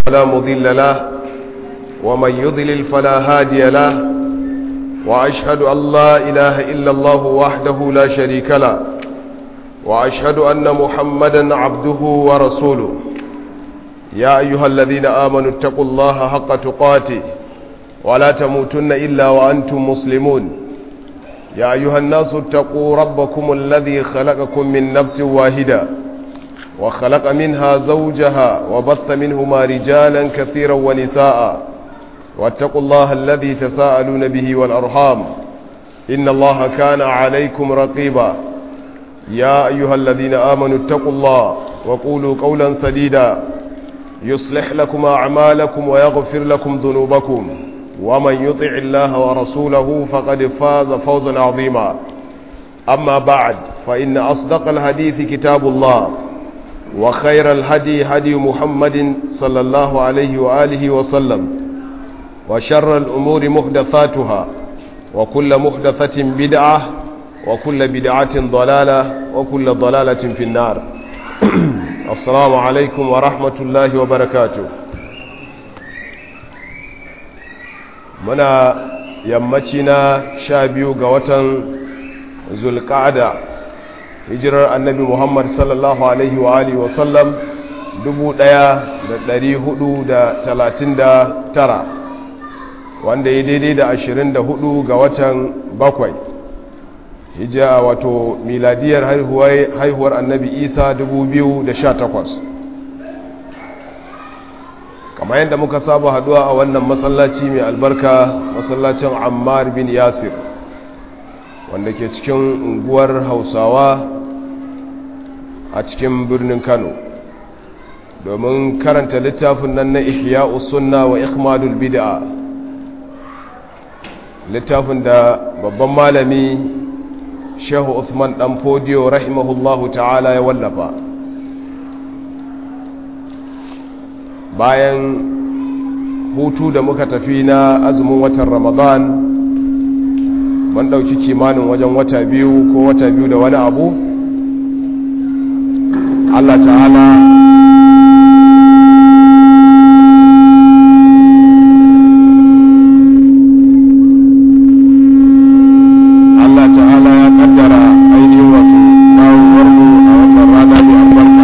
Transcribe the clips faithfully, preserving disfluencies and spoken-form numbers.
فلا مضل له ومن يضلل فلا هادي له وأشهد أن لا إله إلا الله وحده لا شريك له وأشهد أن محمدا عبده ورسوله يا أيها الذين آمنوا اتقوا الله حق تقاته ولا تموتن إلا وأنتم مسلمون يا أيها الناس اتقوا ربكم الذي خلقكم من نفس واحدة وخلق منها زوجها وبث منهما رجالا كثيرا ونساء واتقوا الله الذي تساءلون به والأرحام إن الله كان عليكم رقيبا يا أيها الذين آمنوا اتقوا الله وقولوا قولا سديدا يصلح لكم أعمالكم ويغفر لكم ذنوبكم ومن يطع الله ورسوله فقد فاز فوزا عظيما أما بعد فإن أصدق الحديث كتاب الله وخير الهدي هدي محمد صلى الله عليه وآله وسلم وشر الأمور محدثاتها وكل محدثة بدعة وكل بدعة ضلالة وكل ضلالة في النار السلام عليكم ورحمة الله وبركاته muna yammaci na sha biyu ga watan zulqa'ada hijirar annabi muhammad sallallahu alaihi wa alihi wasallam dubu ɗaya da ɗari hudu da talatin da tara wanda ya daidai da ashirin da hudu ga watan bakwai hijira wato miladiyar haihuwar annabi isa dubu biyu da sha takwas kamar yadda muka saba haduwa a wannan masallaci mai albarka masallacin ammar bin yasir wanda ke cikin unguwar hausawa a cikin birnin kano domin karanta littafin nan na ihya'us sunna wa ikhmadul bid'a littafin da babban malami shehu Uthman dan fodiyo rahimahullahu ta'ala ya wallafa bayan hutu da muka tafi na azumin watan ramadan mun dauki kimanin wajen wata biyu ko wata biyu da wani abu Allah ta'ala Allah ta'ala ya kaddara ainihin wato dawowar mu a wannan rana mai albarka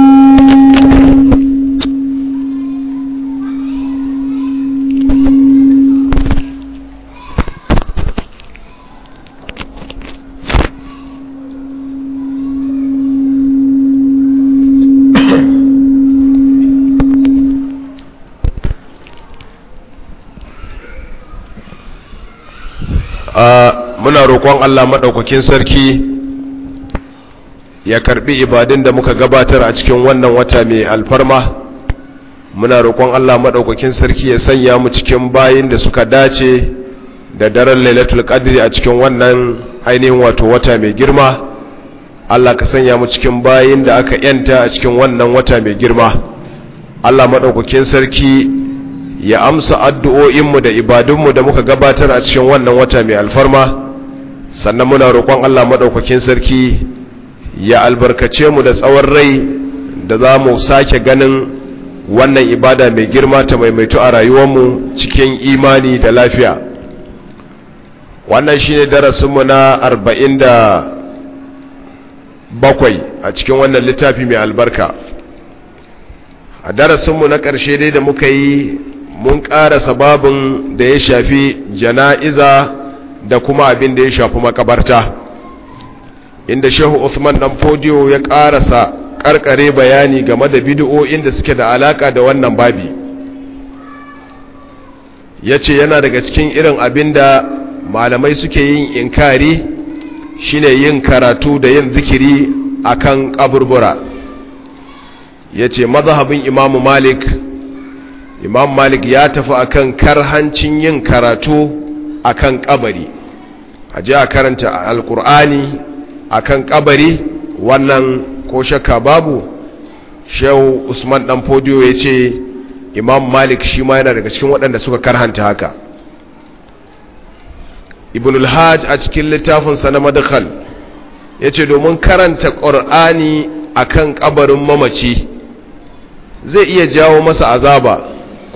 muna roƙon Allah maɗaukakin sarki ya karɓi ibadun da muka gabatar a cikin wannan wata mai alfarma muna roƙon Allah maɗaukakin sarki ya sanya mu cikin bayin da suka dace da daren lailatul qadri a cikin wannan ainihin wato wata mai girma Allah ka sanya mu cikin bayin da aka yanta a cikin wannan wata mai girma Allah maɗaukakin sarki ya amsa addu'o'inmu da ibadunmu da muka gabatar a cikin wannan wata mai alfarma sannan muna roƙon Allah maɗaukakin sarki ya albarkace mu da tsawon rai da za mu sake ganin wannan ibada mai girma ta maimaito a rayuwarmu cikin imani da lafiya wannan shi ne darasinmu na arba'in da bakwai a cikin wannan littafi mai albarka a darasinmu na ƙarshe dai da muka yi mun ƙara sababin da ya shafi jana'iza da kuma abin da ya shafi makabarta inda shehu Uthman dan fodiyo ya ƙarasa ƙarƙare bayani game da bid'o'in da suke da alaka da wannan babi yace yana daga cikin irin abin da malamai suke yin inkari shine yin karatu da yin zikiri akan kaburbura yace mazhabin Imam Malik Imam Malik ya tafi akan karhancin yin karatu akan kabari aje a karanta alqur'ani akan kabari wannan ko shakka babu Shehu Usman dan Fodiyo yace Imam Malik shi ma yana daga cikin waɗanda suka karhanta haka Ibn al-Hajj a cikin littafin sa na Madkhal yace domin karanta Qur'ani akan kabarin mamaci zai iya jawo masa azaba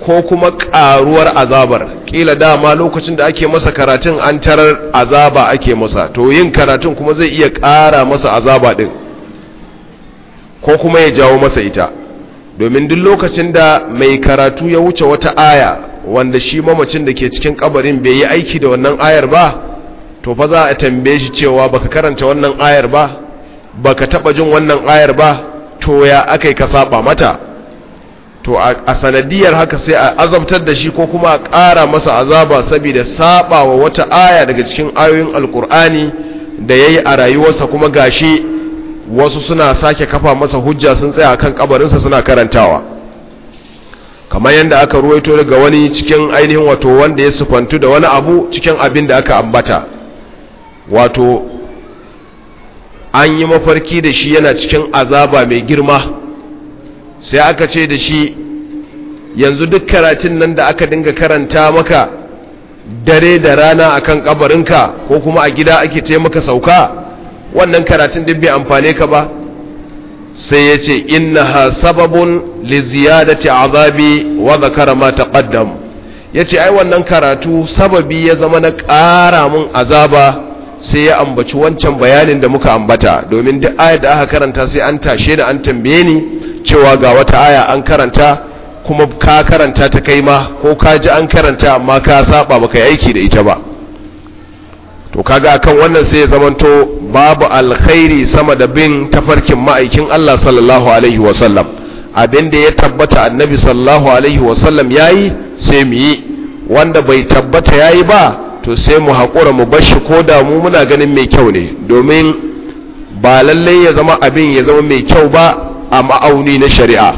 ko kuma ƙaruwar azabar. Ƙila dama lokacin da ake masa karatun an tarar azaba ake masa, to yin karatun kuma zai iya ƙara masa azaba ɗin ko kuma ya jawo masa ita. Domin duk lokacin da mai karatu ya wuce wata aya wanda shi mamacin da ke cikin kabarin bai yi aiki da wannan ayar ba, to fa za a tambaye shi cewa baka karanta wannan ayar ba, baka taba jin wannan ayar ba, to ya akai ka saba mata. To a sanadiyar haka sai a azabtar da shi ko kuma a ƙara masa azaba saboda saba wa wata aya daga cikin ayoyin alkur'ani da yayi a rayuwarsa, kuma gashi wasu suna sake kafa masa hujja sun tsaya kan kabarinsa suna karantawa, kamar yadda aka ruwaito daga wani cikin ainihin wato wanda ya sufantu da wani abu cikin abin da aka ambata. Wato an yi mafarki da shi yana cikin azaba mai girma, sai aka ce da shi yanzu duk karatun nan da aka dinga karanta maka dare da rana akan kabarinka ko kuma a gida ake ce maka sauka, wannan karatun duk bai amfane ka ba. Sai ya ce innaha sababun li ziyadati azabi wa zakara ma taqaddam. Yace ai wannan karatu sababi ya zama na ƙara mun azaba, sai ya ambaci wancan bayanin da muka ambata. Domin duk ayar da aka karanta sai an tashe da an tambaye ni cewa ga wata aya an karanta kuma ka karanta ta kai ma, ko ka ji an karanta amma ka saba baka yi aiki da ita ba. To kaga akan wannan sai ya zamanto babu alkhairi sama da bin tafarkin ma'aikin Allah sallallahu alaihi wasallam. Abinda ya tabbata annabi sallallahu alaihi wasallam yayi sai mu yi, wanda bai tabbata yayi ba to sai mu haƙura mu bashi ko da mu muna ganin mai kyau ne, domin ba lallai ya zama abin ya zama mai kyau ba a ma'auni na shari'a.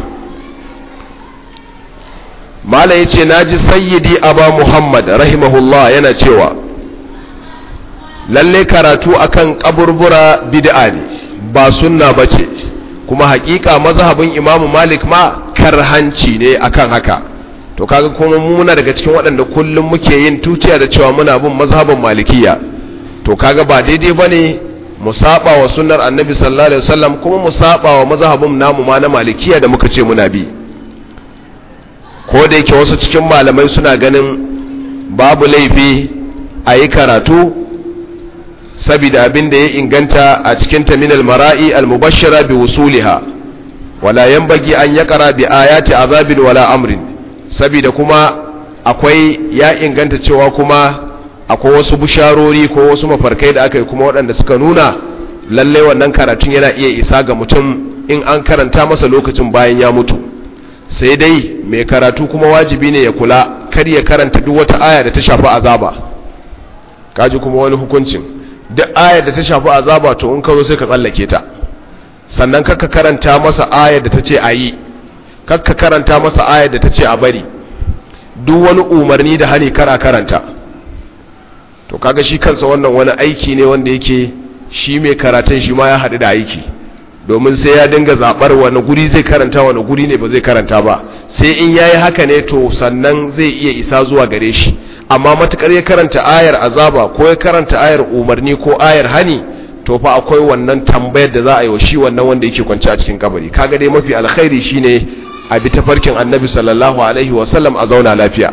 Mala yace naji sayyidi Aba Muhammad rahimahullah yana cewa lalle karatu akan kaburbura bid'a ne, ba sunna bace, kuma hakika mazhabin Imam Malik ma karhanci ne akan haka. To kaga kuma muna daga cikin waɗanda kullum muke yin tuciya da cewa muna bin mazhabin Malikiya. To kaga ba daidai bane mu saba wa sunnar Annabi sallallahu alaihi wasallam kuma mu saba wa mazhabin namu ma na Malikiya da muka ce muna bi. Ko da yake wasu cikin malamai suna ganin babu laifi a yi karatu saboda abin da ya inganta a cikin taminal mara'i al-mubashshara bi wusuliha, wala yanbaghi an yaqra bi ayati azabin wala amrin. Saboda kuma akwai ya inganta cewa kuma akwai wasu busharori ko wasu mafarkai da aka yi kuma waɗanda suka nuna lalle wannan karatun yana iya isa ga mutum in an karanta masa lokacin bayan ya mutu. Sai dai mai karatu kuma wajibi ne ya kula kar ya karanta duk wata aya da ta shafi azaba. Kaji kuma wani hukuncin, duk ayar da ta shafi azaba to in ka zo sai ka tsallake ta. Sannan kakka karanta masa ayar da ta ce a yi, kakka karanta masa ayar da ta ce a bari. Duk wani umarni da hani kara karanta. To kaga shi kansa wannan wani aiki ne wanda yake shi mai karatun shi ma ya haɗu da aiki, domin sai ya dinga zaɓar wani guri zai karanta wani guri ne ba zai karanta ba. Sai in yayi haka ne to sannan zai iya isa zuwa gare shi. Amma matukar ya karanta ayar azaba ko ya karanta ayar umarni ko ayar hani, to fa akwai wannan tambayar da za a yi wa shi wannan wanda yake kwance a cikin kabari. Kaga dai mafi alkhairi shine a bi tafarkin Annabi sallallahu alaihi wasallam a zauna lafiya.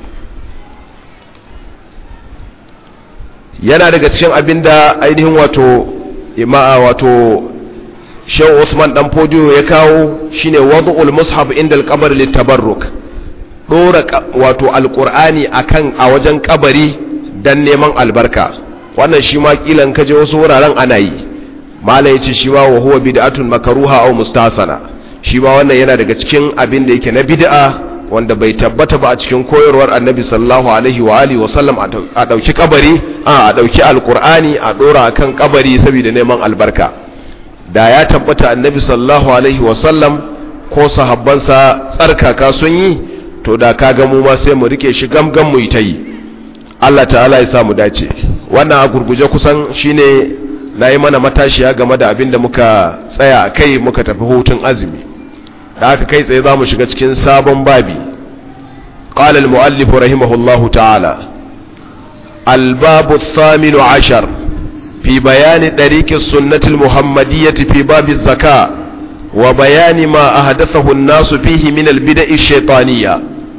Yana daga cikin abinda ainihin wato ima'a wato Shehu Usman dan Fodiyo ya kawo shine wad'ul mushaf inda al-qabr litabarruk, dora wato alqur'ani akan a wajen kabari dan neman albarka. Wannan shi ma kilan kaje wasu wuraren ana yi. Mala yace shi ma wa huwa bid'atun makruha aw mustasana. Shi ma wannan yana daga cikin abin da yake na bid'a wanda bai tabbata ba a cikin koyarwar Annabi sallallahu alaihi wa alihi wa sallam a dauki kabari a dauki alqur'ani a dora akan kabari saboda neman albarka. Da ya tabbata Annabi sallallahu alaihi wa sallam ko sahabbansa tsarkaka sun yi, to da kaga mu ma sai mu rike shi gamgam mu yi ta yi. Allah ta'ala ya sa mu dace. Wannan a gurguje kusan shine nayi mana matashiya game da abin da muka tsaya a kai muka tafi hutun azumi. Da aka kai tsaye za mu shiga cikin sabon babi. Qala al-mu'allif rahimahullahu ta'ala al-babu ath-thaminu 'ashar fi bayani tariqi as-sunnati al-muhammadiyyah fi bab az-zakah wa bayani ma ahdathahu an-nas fihi min al-bid'a ash-shaytaniyya.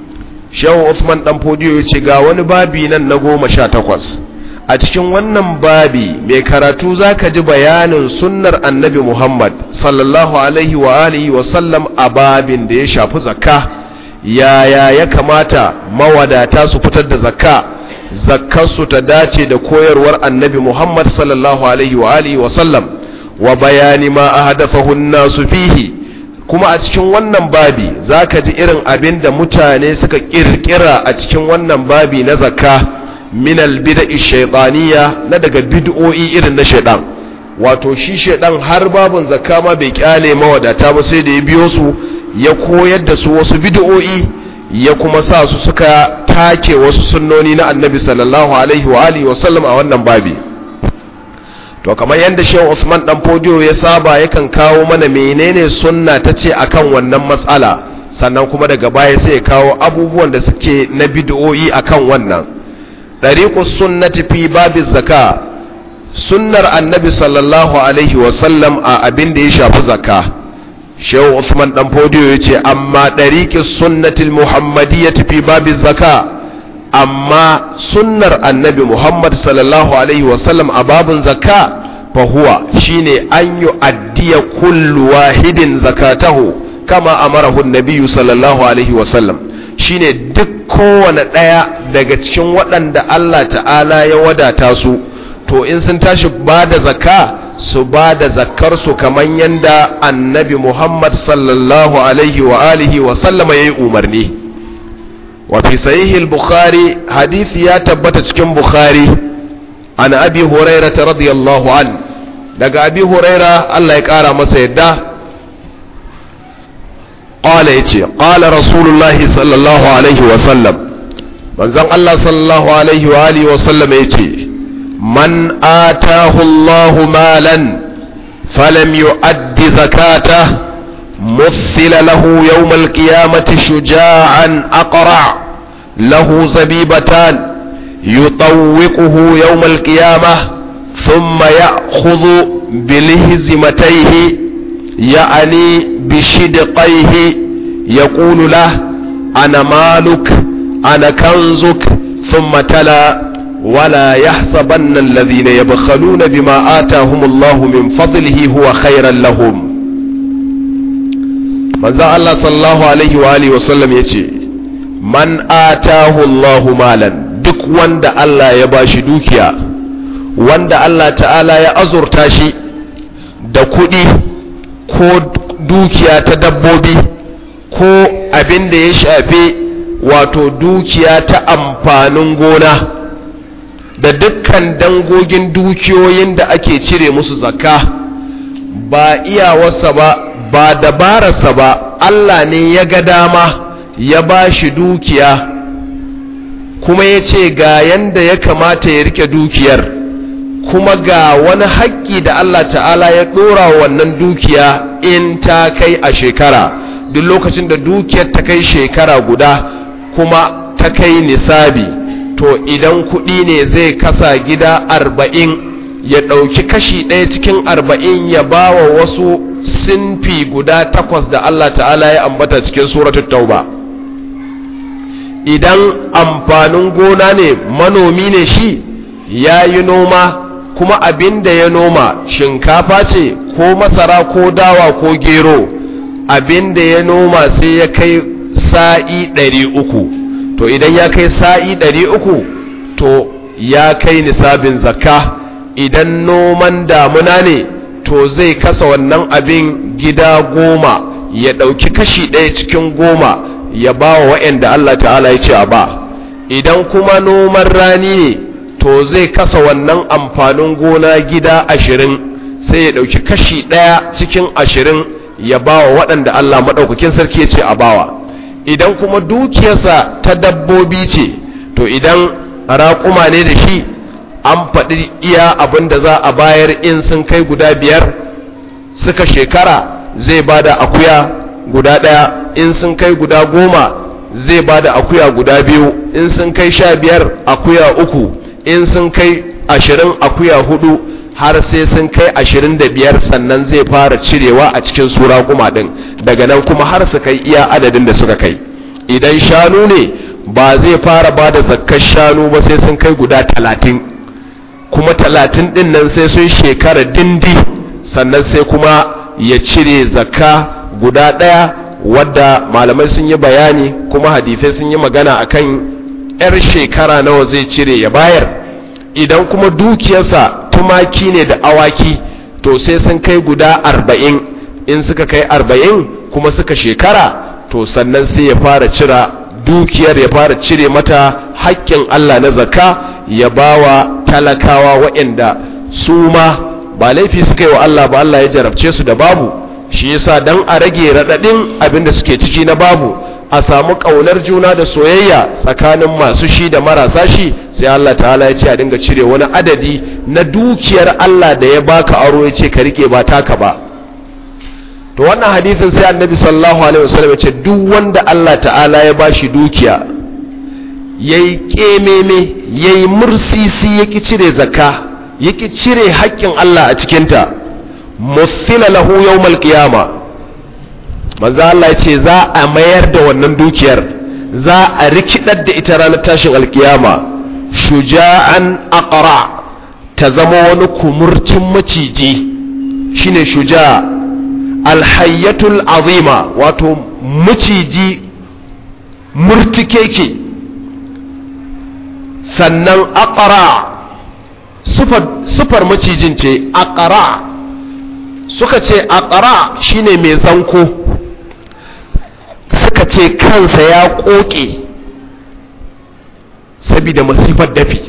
Shehu Usman dan Fodiyo yace ga wani babi nan na goma sha takwas. A cikin wannan babi mai karatu zaka ji bayanin sunnar Annabi Muhammad sallallahu alaihi wa alihi wa sallam a babin da ya shafi zakka. Yaya ya kamata mawadata su fitar da zakka, zakkar su ta dace da koyarwar Annabi Muhammad sallallahu alaihi wa alihi wa sallam, wa bayani ma ahdathahu an-nasu fihi. Kuma a cikin wannan babi zaka ji irin abin da mutane suka kirkira a cikin wannan babi na zakka min al-bid'i shaytaniyya, na daga bid'o'i irin na shaytan. Wato shi shaytan har babun zakka ma bai kyale mawadata ba, sai da ya biyo su ya koyar da su wasu bid'o'i, ya kuma sa su suka take wasu sunnoni na Annabi sallallahu alaihi wa alihi wa sallam a wannan babi. To kamar yadda Shehu Usman dan Fodiyo ya saba yakan kawo mana menene sunna tace akan wannan matsala, sannan kuma daga baya sai ya kawo abubuwan da suke na bid'o'i akan wannan. Dariqus sunnati fi babiz zakka, sunnar Annabi sallallahu alaihi wa sallam a abin da ya shafi zakka. Shehu Usman dan Fodiyo yace amma dariqus sunnatil muhammadiyyati fi babiz zakka, amma sunnar Annabi Muhammad sallallahu alaihi wasallam a babun zakka fa huwa shine an yu'addiya kullu wahidin zakatahu kama amarahu an-nabiy sallallahu alaihi wasallam, shine duk kowane daya daga cikin waɗanda Allah ta'ala ya wadata su, to in sun tashi bada zakka su bada zakkar su kaman yanda Annabi Muhammad sallallahu alaihi wa alihi wasallama yayi umarni. وفي صحيح البخاري حديث يا تبت cikin Bukhari an Abi Hurairah radiyallahu an, daga Abi Hurairah Allah ya kara masa yadda, qala yace qala Rasulullahi sallallahu alaihi wa sallam, manzon Allah sallallahu alaihi wa alihi wa sallam yace man atahu Allahu malan falam yu'addi zakatahu مثل له يوم القيامة شجاعا أقرع له زبيبتان يطوقه يوم القيامة ثم يأخذ بلهزمتيه يعني بشدقيه يقول له أنا مالك أنا كنزك ثم تلا ولا يحسبن الذين يبخلون بما آتاهم الله من فضله هو خيرا لهم. manzo Allah sallallahu alaihi wa alihi wasallam yace man atahu Allahu malan, duk wanda Allah ya bashi dukiya, wanda Allah ta'ala ya azurta shi da kuɗi ko dukiya ta dabbobi ko abin da ya shafe wato dukiya ta amfanin gona da dukkan dangogin dukiyoyin da ake cire musu zakka, ba iyawarsa ba ba dabararsa ba, Allah ne ya ga dama ya ba shi dukiya kuma ya ce ga yanda ya kamata ya rike dukiyar, kuma ga wani haƙƙi da Allah ta'ala ya ɗora wannan dukiya in ta kai a shekara. Duk lokacin da dukiyar ta kai shekara guda kuma ta kai nisabi, to idan kuɗi ne zai kasa gida arba'in, ya ɗauki kashi ɗaya cikin arba'in ya ba wa wasu sinfi guda takwas da Allah ta'ala ya ambata cikin suratul tauba. Idan amfanin gona ne, manomi ne shi, ya yi noma kuma abin da ya noma shinkafa ce ko masara ko dawa ko gero, abin da ya noma sai ya kai sa'i ɗari uku, to idan ya kai sa'i ɗari uku to ya kai nisabin zakka. Idan noman damuna ne, to zai kasa wannan abin gida goma, ya ɗauki kashi ɗaya cikin goma ya ba wa waɗanda Allah ta'ala ya ce a ba. Idan kuma noman rani ne, to zai kasa wannan amfanin gona gida ashirin, sai ya ɗauki kashi ɗaya cikin ashirin ya ba wa waɗanda Allah maɗaukakin sarki ya ce a bawa. Idan kuma dukiyarsa ta dabbobi ce, to idan raƙuma ne da shi, an faɗi iya abin da za a bayar in sun kai guda biyar suka shekara, zai ba da akuya guda ɗaya, in sun kai guda goma zai ba da akuya guda biyu, in sun kai sha biyar akuya uku, in sun kai ashirin akuya hudu, har sai sun kai ashirin da biyar sannan zai fara cirewa a cikin sura goma ɗin, daga nan kuma har su kai iya adadin da suka kai. Idan shanu ne ba zai fara ba da zakkar shanu ba sai sun kai guda talatin, kuma talatin din nan sai sun shekara dindi, sannan sai kuma ya cire zakka guda ɗaya, wadda malamai sun yi bayani kuma hadithai sun yi magana akan yar shekara nawa zai cire ya bayar. Idan kuma dukiyarsa tumaki ne da awaki to sai sun kai guda arba'in, in suka kai arba'in kuma suka shekara to sannan sai ya fara cira dukiyar, ya fara cire mata haƙƙin Allah na zakka ya bawa talakawa waɗanda su ma ba laifi suka yi wa Allah ba, Allah ya jarabce su da babu. Shi yasa dan a rage raɗaɗin abin da suke ciki na babu, a samu ƙaunar juna da soyayya tsakanin masu shi da marasa shi, sai Allah ta'ala ya ce a dinga cire wani adadi na dukiyar Allah da ya baka aro, ya ce ka rike ba taka ba. To wannan hadisin sai annabi sallallahu alaihi wasallam ya ce duk wanda Allah ta'ala ya bashi dukiya yayi kememe yayi mursisi yaki cire zakka, yaki cire haƙƙin Allah a cikin ta, musila lahu yawmal qiyama, manzo Allah ya ce za a mayar da wannan dukiyar, za a rikidar da ita ranar tashin alkiyama, shuja'an aqra, ta zama wani kumurtin maciji, shine shuja' alhayyatul azima, wato maciji murtikeke. Sannan aqra, sufar sufar macijin ce aqra, suka ce aqra shine mai zanko, suka ce kansa ya koke saboda masifar dafi,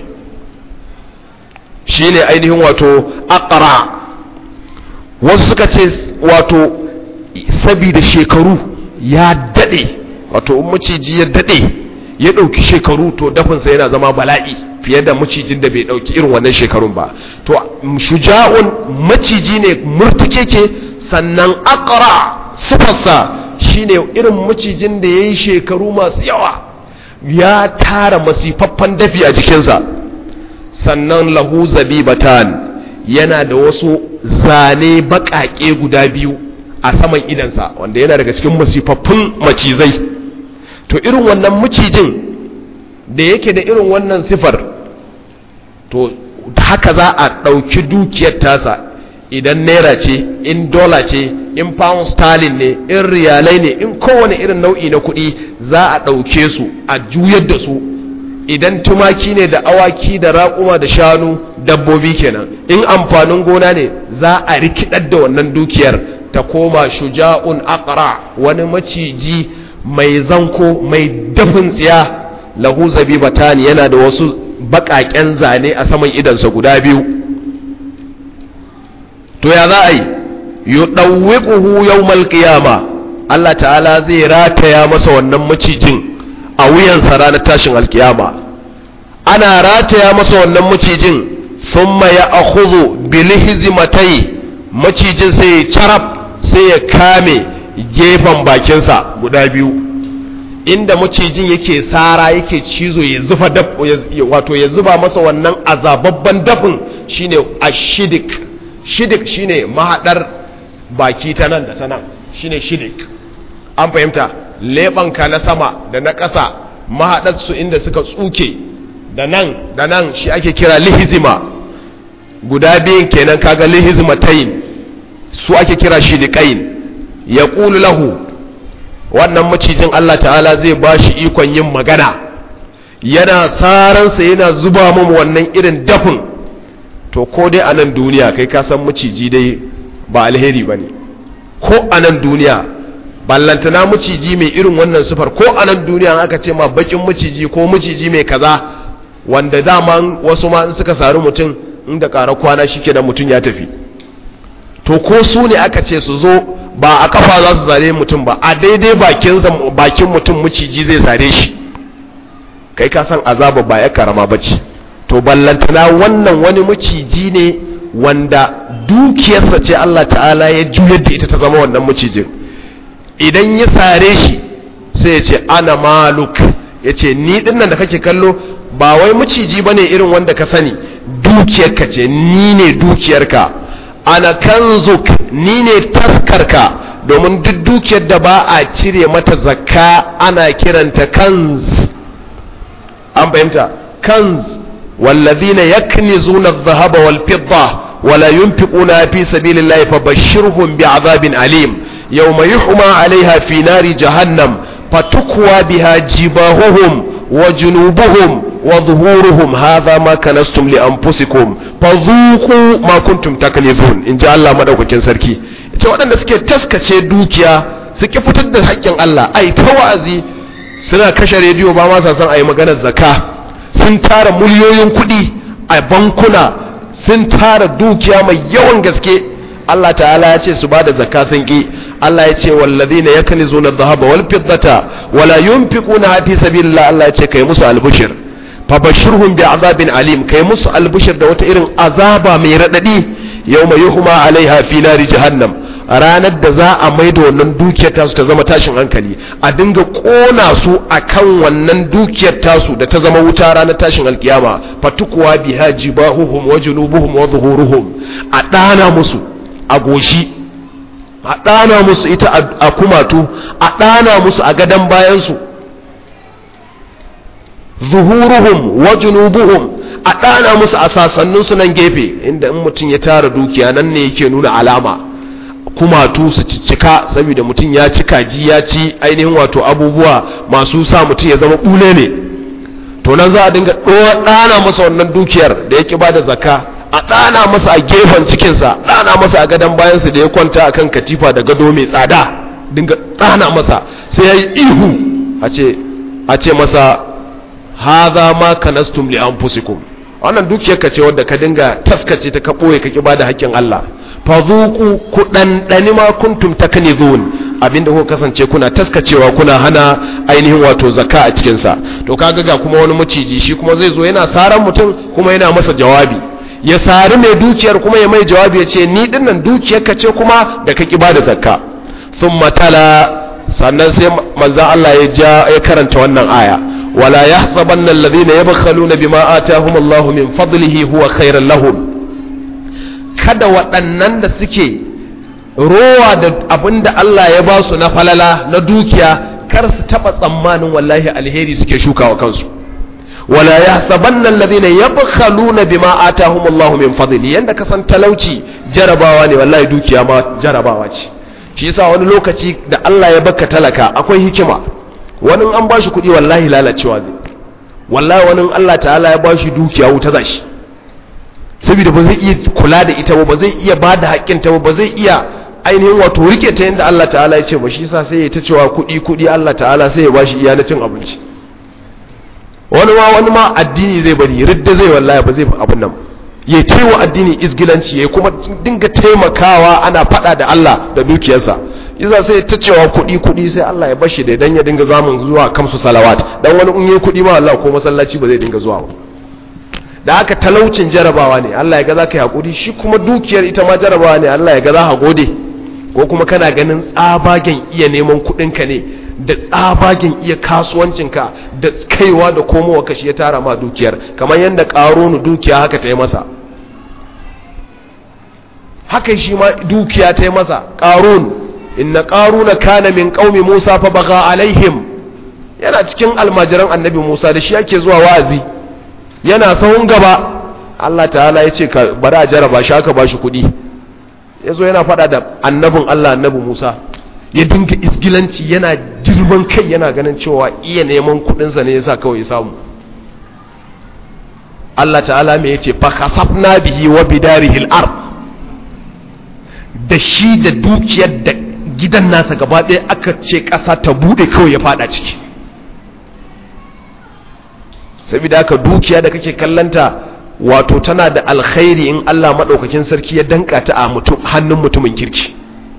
shine ainihin wato aqra. Wasu suka ce wato saboda shekaru ya dade, wato in maciji ya dade ya dauki shekaru to dafinsa yana zama bala'i fiye da macijin da bai dauki irin wannan shekarun ba. To shuja'un maciji ne murtikeke, sannan aqra sifarsa shine irin macijin da yayi shekaru masu yawa, ya tara masifaffan dafi a jikinsa. Sannan lahu zabibatan, yana da wasu zane baƙaƙe guda biyu a saman idansa, wanda yana daga cikin masifaffun macizai. To irin wannan macijin da yake da irin wannan sifar, to haka za a ɗauki dukiyar tasa, idan naira ce, in dola ce, in pound sterling ne, in riyalai ne, in kowane irin nau'i na kuɗi za a ɗauke su a juyar da su. Idan tumaki ne da awaki da raƙuma da shanu, dabbobi kenan, in amfanin gona ne za a rikidar da wannan dukiyar ta koma shuja'un aqra, wani maciji mai zanko mai dafin tsiya, lahu zabibatani, yana da wasu baƙaƙen zane a saman idansa guda biyu. To ya za a yi? yudawwiquhu yawmal qiyama, Allah ta'ala zai rataya masa wannan macijin a wuyansa ranar tashin alkiyama. Ana rataya masa wannan macijin, thumma ya'khudhu bilihzimatai, macijin sai ya carab, sai ya kame gefen bakinsa guda biyu, inda macijin yake sara yake cizo ya zufa daf, wato ya zuba masa wannan azababban dafin, shine ashidik. Shidik shine mahadar baki ta nan da ta nan, shine shidik. An fahimta? Lebanka na sama da na ƙasa mahadar su inda suka tsuke da nan da nan shi ake kira lihizima. Guda biyun kenan kaga lihizmatayn, su ake kira shidikain. Yaqulu lahu, wannan macijin Allah ta'ala zai bashi ikon yin magana, yana saransa yana zuba mu wannan irin dafin. To ko dai a nan duniya kai ka san maciji dai ba alheri ba ne, ko a nan duniya ballantana maciji mai irin wannan sufar, ko a nan duniya aka ce ma bakin maciji ko maciji mai kaza, wanda dama wasu ma in suka sari mutum inda ƙara kwana shi ke da mutum ya tafi. To ko su ne aka ce su zo ba a kafa za su zare mutum ba, a daidai bakin mutum maciji zai sare shi, kai ka san azaba ba ya karama bace. To ballantana wannan wani maciji ne wanda dukiyarsa ce Allah ta'ala ya juyar da ita ta zama wannan macijin. Idan ya sare shi sai ya ce ana maluk, ya ce ni dinnan da kake kallo ba wai maciji bane irin wanda ka sani, dukiyarka ce, ni ne dukiyarka. Ana kanzuk, ni ne taskarka, domin duk dukiyar da ba a cire mata zakka ana kiranta kanz. an fahimta kanz wallazina yaknizuna adh-dhahaba wal fidda wala yunfiquna fi sabilillahi fabashshirhum bi'adhabin alim yawma yuhma 'alayha fi nari jahannam fatukwa biha jibahuhum wa junubuhum wa zuhuruhum hadha ma kanastum li anfusikum fadhuqu ma kuntum taknizun inja Allah madaukakin sarki ita waɗanda suke taskace dukiya suke fitar da haƙƙin Allah ai ta wa'azi suna kashe rediyo ba ma sa san ayi maganar zakka sun tara miliyoyin kuɗi a bankuna sun tara dukiya mai yawan gaske Allah ta'ala ya ce su bada zakka sun ki Allah ya ce wallazina yaknizuna adh-dhahaba wal fiddata wala yunfiquna fi sabilillah Allah ya ce kai musu albushir fabashirhum bi'adabin alim kai musu albushir da wata irin azaba mai radadi yawma yuhma 'alaiha fi nari jahannam ranar da za a maida wannan dukiyar tasu ta zama tashin hankali a dinga kona su akan wannan dukiyar tasu da ta zama wuta ranar tashin alkiyama fatukwa biha jibahuhum wa junubuhum wa zuhuruhum a dana musu a goshi a dana musu ita a kumatu a dana musu a gadan bayan su zuhuruhum wa junubuhum a dana musu a sasannin su nan gefe inda in mutum ya tara dukiya nan ne yake nuna alama kumatu su ciccika saboda mutum ya ci kaji ya ci ainihin wato abubuwa masu sa mutum ya zama bule ne to nan za a dinga dana masa wannan dukiyar da yake bada zakka a dana masa a gefen cikinsa dana masa a gadon bayansa da ya kwanta akan katifa da gado mai tsada dinga dana masa sai ya yi ihu a ce a ce masa hadha ma kanastum li anfusikum wannan dukiyar ka ce wadda ka dinga taskace ta ka boye ka ki bada haƙƙin Allah fadhuqu ku dandani ma kuntum taknizun abinda kuka kasance kuna taskacewa kuna hana ainihin wato zakka a cikin sa to kaga ga kuma wani maciji shi kuma zai zo yana saran mutum kuma yana masa jawabi ya sari mai dukiyar kuma ya mai jawabi ya ce ni dinnan dukiyar ka ce kuma da ka ki bada zakka thumma tala sannan sai manzon Allah ya ja ya karanta wannan aya wala yahsabanna alladhina yabkhaluna bima atahumullahu min fadlihi huwa khairan lahum kada waɗannan da suke rowa da abinda Allah ya ba su na falala na dukiya kar su taba tsammanin wallahi alheri suke shukawa kansu wala yahsabanna alladhina yabkhaluna bima atahumullahu min fadlihi yanda kasan talauci jarabawa ne wallahi dukiya ma jarabawa ce shi yasa wani lokaci da Allah ya baka talaka akwai hikima wani an bashi kuɗi wallahi lalacewa zai wallahi wani Allah ta'ala ya bashi dukiya wuta zashi saboda ba zai iya kula da ita ba ba zai iya bada haƙƙin ta ba zai iya ainihin wato rike ta yanda Allah ta'ala ya ce ba shi yasa sai ya ta cewa kuɗi kuɗi Allah ta'ala sai ya bashi iya na cin abinci wani ma wani ma addini zai bari ridda zai wallahi ba zai abun nan ya taiwa addini izgilanci ya kuma dinga taimakawa ana fada da Allah da dukiyarsa yasa sai ta cewa kuɗi kuɗi sai Allah ya bashi da dan ya dinga zamun zuwa kamsu salawat dan wani in yi kuɗi ma Allah ko masallaci ba zai dinga zuwa ba da haka talaucin jarabawa ne Allah ya ga zaka yi hakuri shi kuma dukiyar ita ma jarabawa ne Allah ya ga za ka gode ko kuma kana ganin tsabagen iya neman kuɗin ka ne da tsabagen iya kasuwancin ka da kaiwa da komowa kashi ya tara ma dukiyar kamar yanda ƙaronu dukiya haka ta yi masa haka shi ma dukiya ta yi masa ƙarun inna ƙaruna kana min qaumi Musa fa baga alaihim yana cikin almajiran annabi Musa da shi yake zuwa wa'azi yana sahun gaba Allah ta'ala ya ce ka bari a jaraba shi aka bashi kuɗi yazo yana faɗa da annabin Allah annabi Musa ya dinga isgilanci yana girman kai yana ganin cewa iya neman kuɗinsa ne yasa kawai ya samu Allah ta'ala me yace fa khasafna bihi wa bidarihi al-ard da shi da dukiyar da gidan nasa gaba ɗaya aka ce ƙasa ta bude kawai ya fada ciki saboda haka dukiya da kake kallanta wato tana da alkhairi in Allah madaukakin sarki ya danka ta a mutum hannun mutumin kirki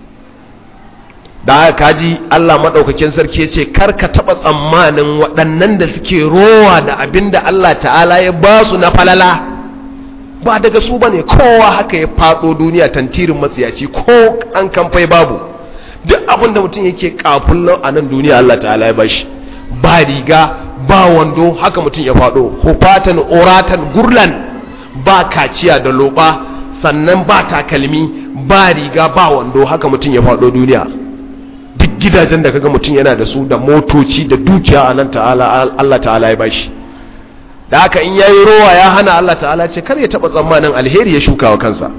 da haka kaji Allah madaukakin sarki yace kar ka taba tsammanin waɗannan da suke rowa da abinda Allah ta'ala ya ba su na falala ba daga su bane kowa haka ya fado duniya tantirin matsiyaci ko an kamfai babu duk abinda mutum yake kafullan a nan duniya Allah ta'ala ya bashi ba riga ba wando haka mutum ya fado hufatan uratan gurlan ba kaciya da loba sannan ba takalmi ba riga ba wando haka mutum ya fado duniya duk gidajen da kaga mutum yana da su da motoci da dukiya a nan ta'ala Allah ta'ala ya bashi da haka in yayi rowa ya hana Allah ta'ala ce kar ya taba tsammanin alheri ya shuka wa kansa.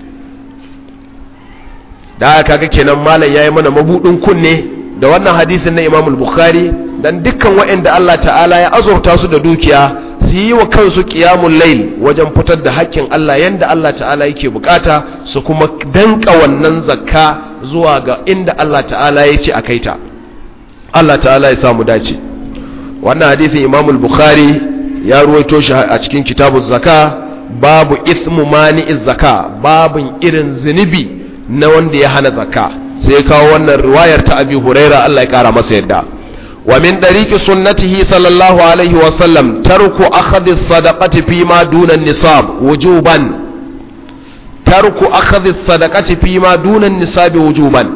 da haka kaga kenan malam yayi mana mabudin kunne da wannan hadisin na Imam al-Bukhari dan dukkan waɗanda Allah ta'ala ya azurta su da dukiya su yi wa kansu qiyamul layl wajen fitar da haƙƙin Allah yanda Allah ta'ala yake bukata su kuma danka wannan zakka zuwa ga inda Allah ta'ala ya ce a kaita. Allah ta'ala ya samu dace. wannan hadisin Imam al-Bukhari ya ruwaito shi a cikin kitabuz zaka babu ithmu mani'iz zaka babun irin zinubi na wanda ya hana zakka sai kawo wannan riwayar ta Abi Huraira Allah ya kara masa yadda. wa min dariqi sunnatihi sallallahu alaihi wa sallam tarku akhdhi as-sadaqati fi ma duna an-nisab wujuban tarku akhdhi as-sadaqati fi ma duna an-nisab wujuban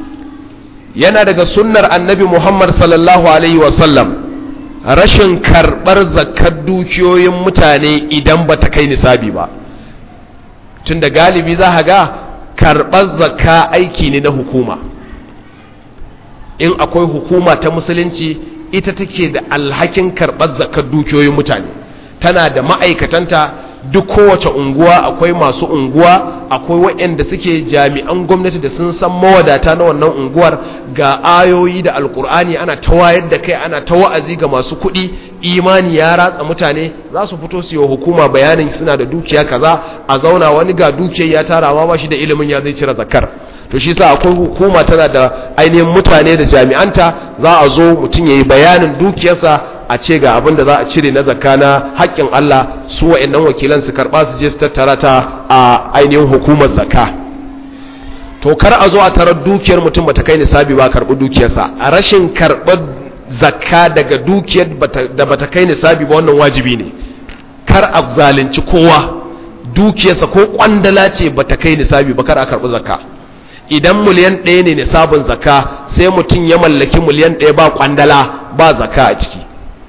yana daga sunnar annabi Muhammad sallallahu alaihi wa sallam rashin karbar zakkar dukiyoyin mutane idan bata kai nisabi ba. tunda galibi za ka ga karɓar zakka aiki ne na hukuma. in akwai hukuma ta musulunci ita take da alhakin karɓar zakkar dukiyoyin mutane, tana da ma'aikatanta. duk kowace unguwa akwai masu unguwa, akwai waɗanda suke jami'an gwamnati da sun san mawadata na wannan unguwar. ga ayoyi da alkur'ani ana ta wayar da kai, ana ta wa'azi ga masu kuɗi, imani ya ratsa mutane, za su fito su yi wa hukuma bayanin suna da dukiya kaza, a zauna wani ga dukiyar ya tarawa ba shi da ilimin ya zai cire zakar. to shi sa akwai hukuma tana da ainihin mutane da jami'anta, za a zo mutum ya yi bayanin dukiyarsa a ce ga abin da za a cire na zakka na haƙƙin Allah, su wa'annan wakilan su karɓa su je su tattara ta a ainihin hukumar zakka. to kar a zo a tarar dukiyar mutum bata kai nisabi ba karɓi dukiyarsa. a rashin karɓar zakka daga dukiyar da bata kai nisabi ba wannan wajibi ne. kar a zalunci kowa, dukiyarsa ko kwandala ce bata kai nisabi ba kar a karɓi zakka. idan miliyan ɗaya ne nisabin zakka sai mutum ya mallaki miliyan ɗaya ba kwandala ba zakka a ciki,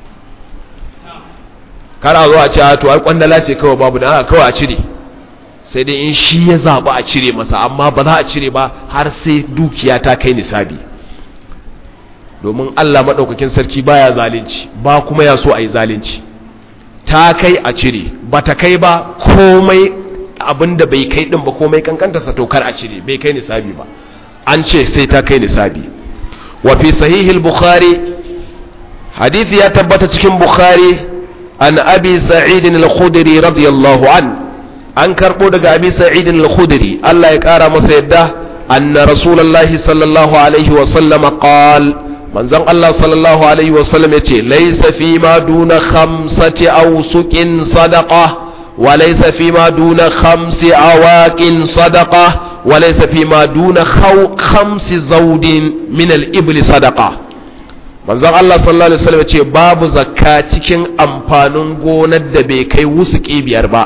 kara zo a ce to ai kwandala ce kawai babu da kawai a cire, sai dai in shi ya zaɓi a cire masa, amma ba za a cire ba har sai dukiya ta kai nisabi. domin Allah maɗaukakin sarki baya zalunci ba kuma ya so a yi zalunci. ta kai a cire, ba ta kai ba komai abinda bai kai ɗin ba komai kankantarsa to kar a cire, bai kai nisabi ba, an ce sai ta kai nisabi. wa fi sahihil bukhari hadisi ya tabbata cikin bukhari an abi sa'idin al-khudri radiyallahu an an karbo daga abi sa'idin al-khudri Allah ya kara masa yadda anna rasulullahi sallallahu alaihi wa sallam qal manzon Allah sallallahu alaihi wa sallam yace laysa fi ma duna khamsati awsuqin sadaqa wa laysa fi ma duna khamsi awaqin sadaqa wa laysa fi ma duna khamsi zawdin min al-ibli sadaqa. manzon Allah sallallahu alaihi wasallam ce babu zakka cikin amfanin gonar da bai kai wusuki biyar ba.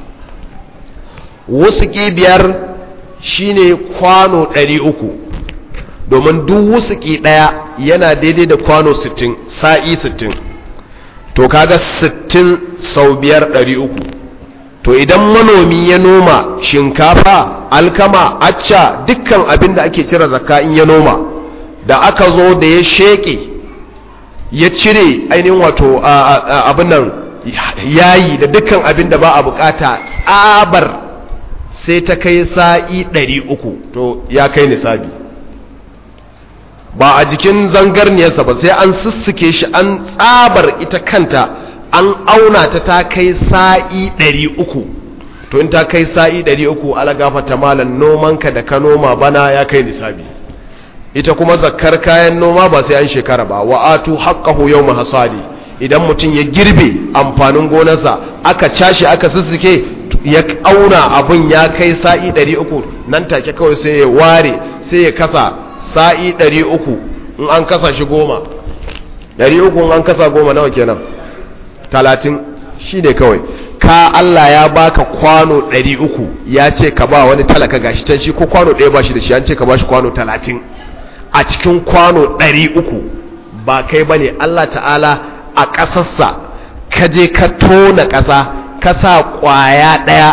wusuki biyar shine kwano ɗari uku, domin duk wusuki ɗaya yana daidai da kwano sittin, sa'i sittin. to kaga sittin sau biyar ɗari uku. to idan manomi ya noma shinkafa, alkama, acca, dukkan abin da ake cire zakka in ya noma, da aka zo da ya sheke ya cire ainihin wato abin nan yayi da dukkan abin da ba a bukata, tsabar sai ta kai sa'i ɗari uku, to ya kai nisabi. ba a jikin zangarniyarsa ba sai an sussuke shi, an tsabar ita kanta an auna ta ta kai sa'i ɗari uku. to in ta kai sa'i ɗari uku ala gafata malan nomanka da ka noma bana ya kai nisabi. ita kuma zakkar kayan noma ba sai an shekara ba. wa atu haqqahu yawma hasadi, idan mutum ya girbe amfanin gonarsa aka cashe aka sussuke ya auna abun ya kai sa'i ɗari uku, nan take kawai sai ya ware sai ya kasa sa'i ɗari uku in an kasa shi goma, ɗari uku in an kasa goma nawa kenan? talatin. shi ne kawai ka Allah ya baka kwano ɗari uku ya ce ka ba wani talaka gashi can shi ko kwano ɗaya ba shi da shi, an ce ka ba shi kwano talatin a cikin kwano ɗari uku. ba kai ba ne, Allah ta'ala a ƙasarsa ka je ka tona ƙasa ka sa ƙwaya ɗaya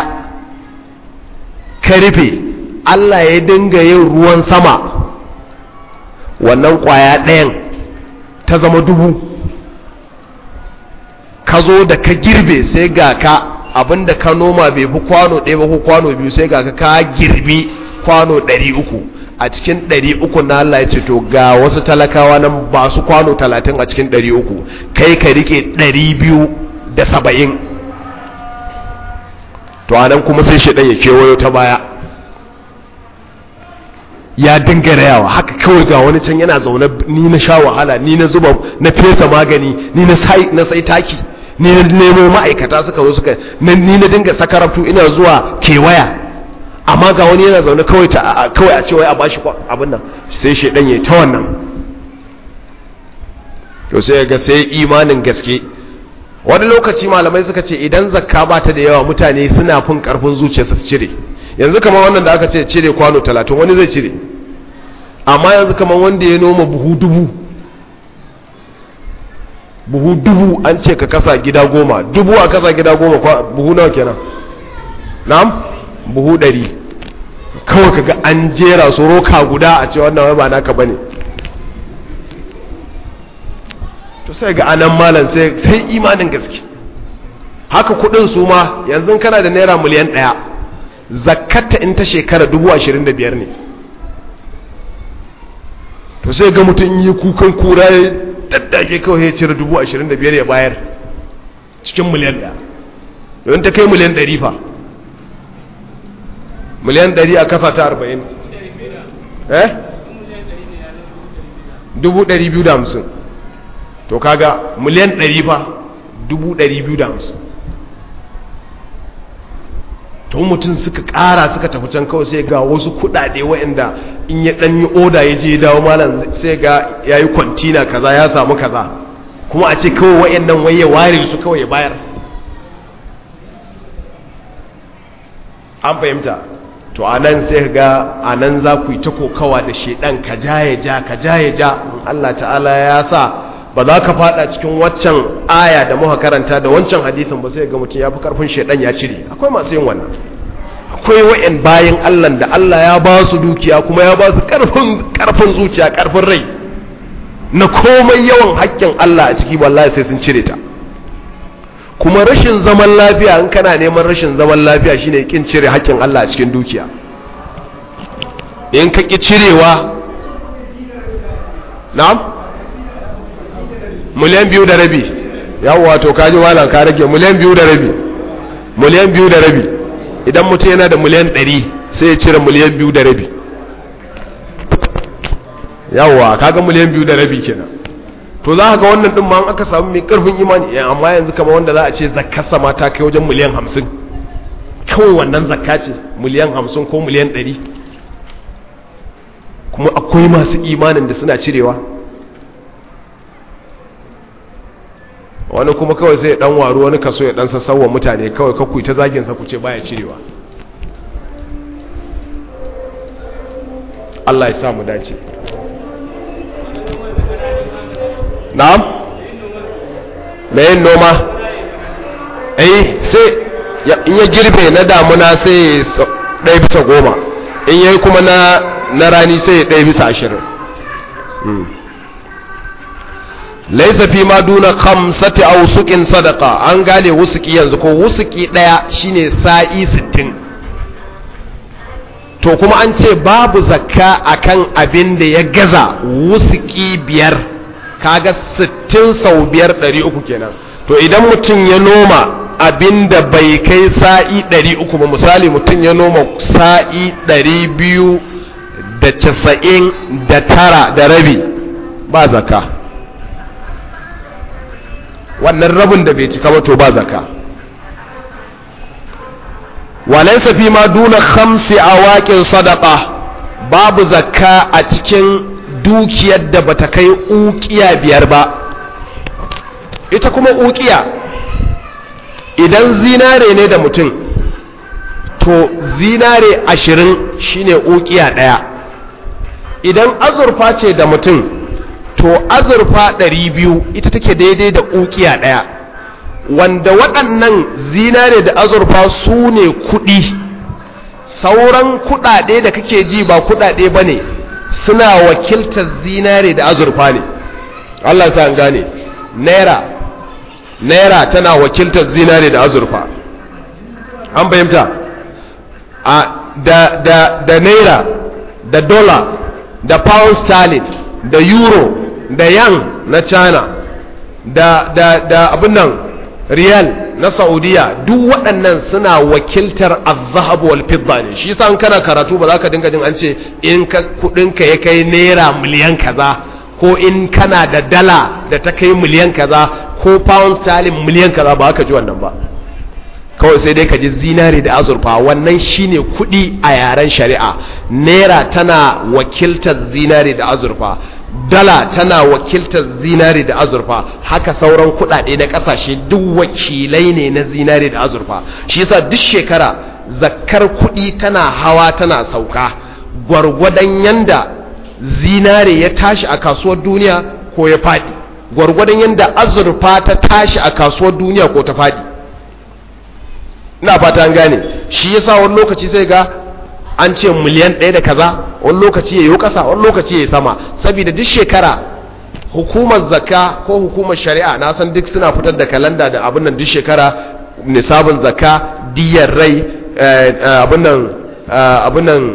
ka rufe, Allah ya dinga yin ruwan sama, wannan ƙwaya ɗayan ta zama dubu. ka zo da ka girbe sai ga ka abinda ka noma bai fi kwano ɗaya ba ko kwano biyu sai ga ka ka girbi kwano ɗari uku a cikin ɗari uku na Allah ya ce to ga wasu talakawa nan ba su kwano talatin a cikin ɗari uku kai ka rike ɗari biyu da saba'in to anan kuma sai shi ɗan ya kewayo ta baya ya dinga rayawa haka kawai ga wani can yana zaune ni na sha wahala ni na zuba na fesa magani ni na sai na sai taki ni na nemo ma'aikata suka zo suka ni na dinga sakarabtu ina zuwa kewaya amma ga wani yana zaune kawai ta kawai a ce wai a bashi abin nan sai shedan yayi ta wannan to sai ga sai imanin gaske wani lokaci malamai suka ce idan zakka ba ta da yawa mutane suna fin karfin zuciyarsu su cire yanzu kamar wannan da aka ce cire kwano talatin wani zai cire amma yanzu kamar wanda ya noma buhu dubu buhu dubu an ce ka kasa gida goma dubu a kasa gida goma buhu nawa kenan na'am buhu ɗari kawai kaga an jera su roka guda a ce wannan wai ba naka bane to sai ga anan malam sai sai imanin gaske haka kudin su ma yanzu kana da naira miliyan ɗaya zakata in ta shekara dubu ashirin da biyar ne to sai ga mutum yi kukan kura ya daddake kawai ya cire dubu ashirin da biyar ya bayar cikin miliyan ɗaya don ta kai miliyan ɗari fa miliyan ɗari a kasa ta arba'in eh dubu ɗari biyu da hamsin to kaga miliyan ɗari fa dubu ɗari biyu da hamsin to mutum suka ƙara suka tafi can kawai sai ga wasu kuɗaɗe waɗanda in ya ɗan yi oda ya je ya dawo malam sai ga ya yi kwantina kaza ya samu kaza kuma a ce kawai waɗannan wai ya ware su kawai ya bayar an fahimta to a nan sai ga a nan za ku yi ta kokawa da shaidan ka ja ya ja ka ja ya ja Allah ta'ala ya sa ba za ka fada cikin waccan aya da muka karanta da wancan hadisin ba sai ga mutum ya fi karfin shaidan ya cire akwai masu yin wannan akwai wa'in bayan Allah da Allah ya ba su dukiya kuma ya ba su karfin karfin zuciya karfin rai na komai yawan haƙƙin Allah a ciki wallahi sai sun cire ta kuma rashin zaman lafiya in kana neman rashin zaman lafiya shine kin cire haƙƙin Allah a cikin dukiya in ka ki cirewa na'am miliyan biyu da rabi yawwa to kaji malam ka rage miliyan biyu da rabi miliyan biyu da rabi idan mutum yana da miliyan ɗari sai ya cire miliyan biyu da rabi yawwa kaga miliyan biyu da rabi kenan to za ka ga wannan din ma aka samu mai karfin imani amma yanzu kamar wanda za a ce zakkarsa ma ta kai wajen miliyan hamsin kawai wannan zakka ce miliyan hamsin ko miliyan ɗari kuma akwai masu imanin da suna cirewa wani kuma kawai sai ya dan waru wani kaso ya dan sassawa mutane kawai kakuyi ta zaginsa ku ce baya cirewa Allah ya samu dace na'am me yin noma eh sai in ya girbe na damuna sai ɗaya bisa goma in yayi kuma na na rani sai ɗaya bisa ashirin laisa fi ma duna khamsati awsuqin sadaqa an gane wusuki yanzu ko wusuki daya shine sa'i sittin to kuma an ce babu zakka akan abin da ya gaza wusuki biyar kaga sittin sau biyar ɗari uku kenan to idan mutum ya noma abin da bai kai sa'i ɗari uku ba misali mutum ya noma sa'i ɗari biyu da casa'in da tara da rabi ba zakka wannan rabin da bai cika ba to ba zakka walaysa fi ma duna khamsi awaqin sadaqa babu zakka a cikin dukiyar da bata kai uqiya biyar ba ita kuma uqiya idan zinare ne da mutum to zinare ashirin shine uqiya daya idan azurfa ce da mutum to azurfa ɗari biyu ita take daidai da ukiya ɗaya wanda waɗannan zinare da azurfa su ne kuɗi sauran kuɗaɗe da kake ji ba kuɗaɗe ba ne suna wakiltar zinare da azurfa ne Allah sa an gane naira naira tana wakiltar zinare da azurfa. An fahimta? a da da da naira da dollar da pound sterling da euro da yan na China da da da abin nan riyal na Saudiya duk waɗannan suna wakiltar az-zahab wal fidda ne. shi yasa an kana karatu ba za ka dinga jin an ce in ka kudin ka ya kai naira miliyan kaza ko in kana da dala da ta kai miliyan kaza ko pound sterling miliyan kaza ba ka ji wannan ba. Kawai sai dai ka ji zinare da azurfa, wannan shine kudi a yaren shari'a. Naira tana wakiltar zinare da azurfa, dala tana wakiltar zinare da azurfa, haka sauran kudade na kasashe duk wakilai ne na zinare da azurfa. Shi yasa duk shekara zakkar kudi tana hawa tana sauka gwargwadon yanda zinare ya tashi a kasuwar duniya ko ya fadi, gwargwadon yanda azurfa ta tashi a kasuwar duniya ko ta fadi. Ina fata an gane. Shi yasa wani lokaci sai ga an ce miliyan ɗaya da kaza, wani lokaci ya yi ƙasa, wani lokaci ya yi sama, saboda duk shekara hukumar zakka ko hukumar shari'a na san duk suna fitar da kalanda da abin nan duk shekara, nisabin zakka, diyar rai, abin nan abin nan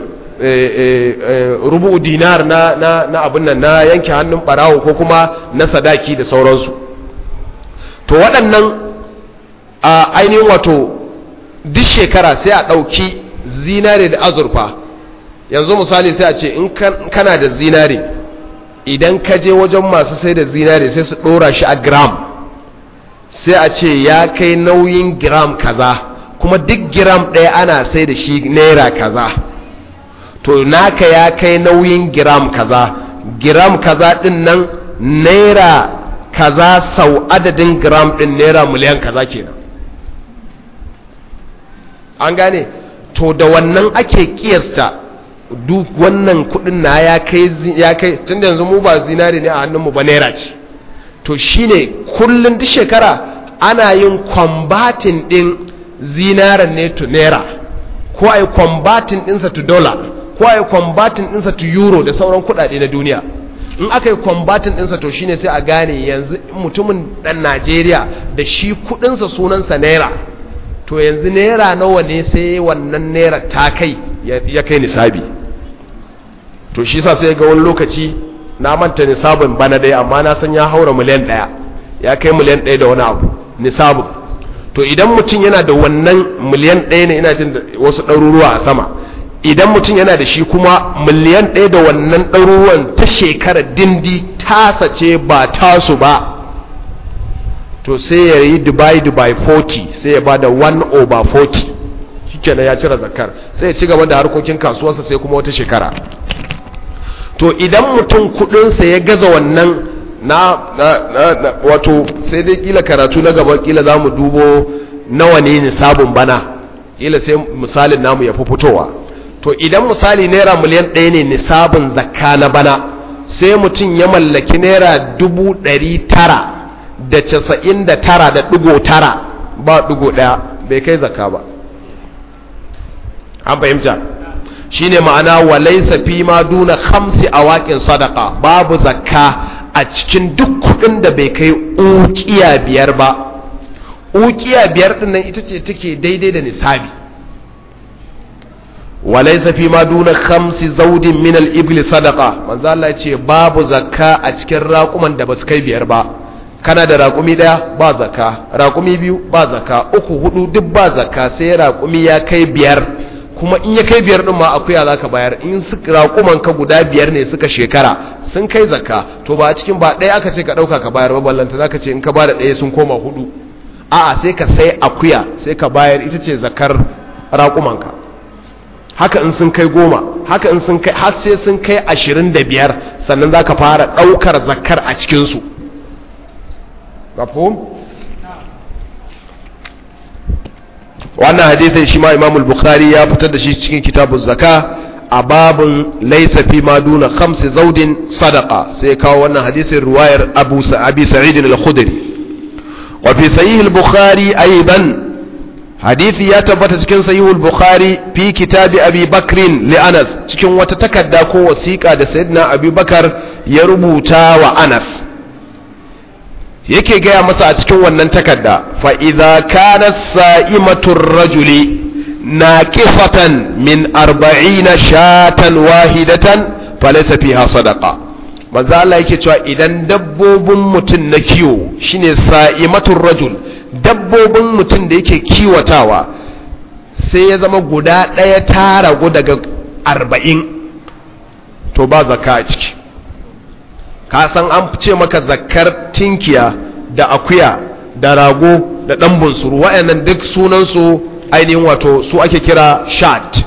rubu dinar na na na abin nan na yanke hannun barawo ko kuma na sadaki da sauransu. To waɗannan ainihin wato duk shekara sai a ɗauki zinare da azurfa. Yanzu misali sai a ce in kana da zinare, idan ka je wajen masu sai da zinare sai su ɗora shi a gram, sai a ce ya kai nauyin gram kaza, kuma duk gram ɗaya ana sai da shi naira kaza. To naka ya kai nauyin gram kaza, gram kaza ɗin nan naira kaza sau adadin gram ɗin naira miliyan kaza kenan. An gane? To da wannan ake kiyasta duk wannan kudin na ya kai ya kai tunda yanzu mu ba zinari ne a hannunmu ba naira ce. To shine kullun duk shekara ana yin converting din zinaran ne to naira, ko ai converting din sa to dollar, ko ai converting din sa to euro da sauran kudade na duniya. In aka yi converting din sa to shine sai a gane yanzu mutumin dan Najeriya da shi kudin sa sunan sa naira, to yanzu naira nawa ne sai wannan naira ta kai ya kai nisabi. To shi sa sai ga wani lokaci na manta nisabin bana dai, amma na san ya haura miliyan ɗaya, ya kai miliyan ɗaya da wani abu nisabin. To idan mutum yana da wannan miliyan ɗaya ne, ina jin wasu ɗaruruwa a sama, idan mutum yana da shi kuma miliyan ɗaya da wannan ɗaruruwan ta shekara dindi tasa ce ba tasu ba, to sai ya yi divide by forty, sai ya bada one over forty, shikenan ya cire zakar, sai ya ci gaba da harkokin kasuwarsa sai kuma wata shekara. To idan mutum kudinsa ya gaza wannan na, na, na, na wato sai dai kila karatu na gaba kila za mu dubo nawa ne nisabin bana, kila sai misalin namu ya fi fitowa. To idan misali naira miliyan ɗaya ne nisabin zakka na bana, sai mutum ya mallaki naira dubu ɗari tara da casa'in da tara da ɗigo tara ba ɗigo ɗaya, bai kai zakka ba. An fahimta? Shi ne ma'ana walaisa fi ma duna hamsi a waƙin sadaka, babu zakka a cikin duk kuɗin da bai kai ukiya biyar ba. Ukiya biyar ɗin nan ita ce take daidai da nisabi. Walaisa fi ma duna hamsi zaudin min al-ibli sadaka, manzo Allah ce babu zakka a cikin raƙuman da ba su kai biyar ba. Kana da raƙumi ɗaya ba zakka, raƙumi biyu ba zakka, uku hudu duk ba zakka, sai raƙumi ya kai biyar, kuma in ya kai biyar ɗin ma akuya za ka bayar. In raƙuman ka guda biyar ne suka shekara sun kai zakka, to ba a cikin ba ɗaya aka ce ka ɗauka ka bayar ba, ballanta za ka ce in ka ba da ɗaya sun koma hudu. A'a, sai ka sai akuya sai ka bayar, ita ce zakar raƙuman ka. Haka in sun kai goma, haka in sun kai har sai sun kai ashirin da biyar, sannan za ka fara ɗaukar zakar a cikinsu. Mafhum? Wannan hadisin shi ma Imam al-Bukhari ya fitar da shi cikin kitabuz zaka a babun laysa fi ma duna khamsi zawdin sadaqa, sai kawo wannan hadisin riwayar Abu Sa'id Sa'id al-Khudri. Wa fi sahih al-Bukhari aidan, hadisi ya tabbata cikin sahih al-Bukhari fi kitab Abi Bakr li Anas, cikin wata takarda ko wasiqa da Sayyidina Abi Bakar ya rubuta wa Anas. yake gaya masa a cikin wannan takarda fa idza kanat sa'imatur rajuli naqisatan min arba'ina shatan wahidatan falaysa fiha sadaqa. manzo Allah yake cewa idan dabbobin mutun na kiwo shine sa'imatur rajul, dabbobin mutun da yake kiwatawa sai ya zama guda daya ta ragu daga arba'in, to ba zakka a ciki. ka san an ce maka zakkar tinkiya da akuya da rago da dan bunsuru, wayannan duk sunan su ainihin wato su ake kira shat,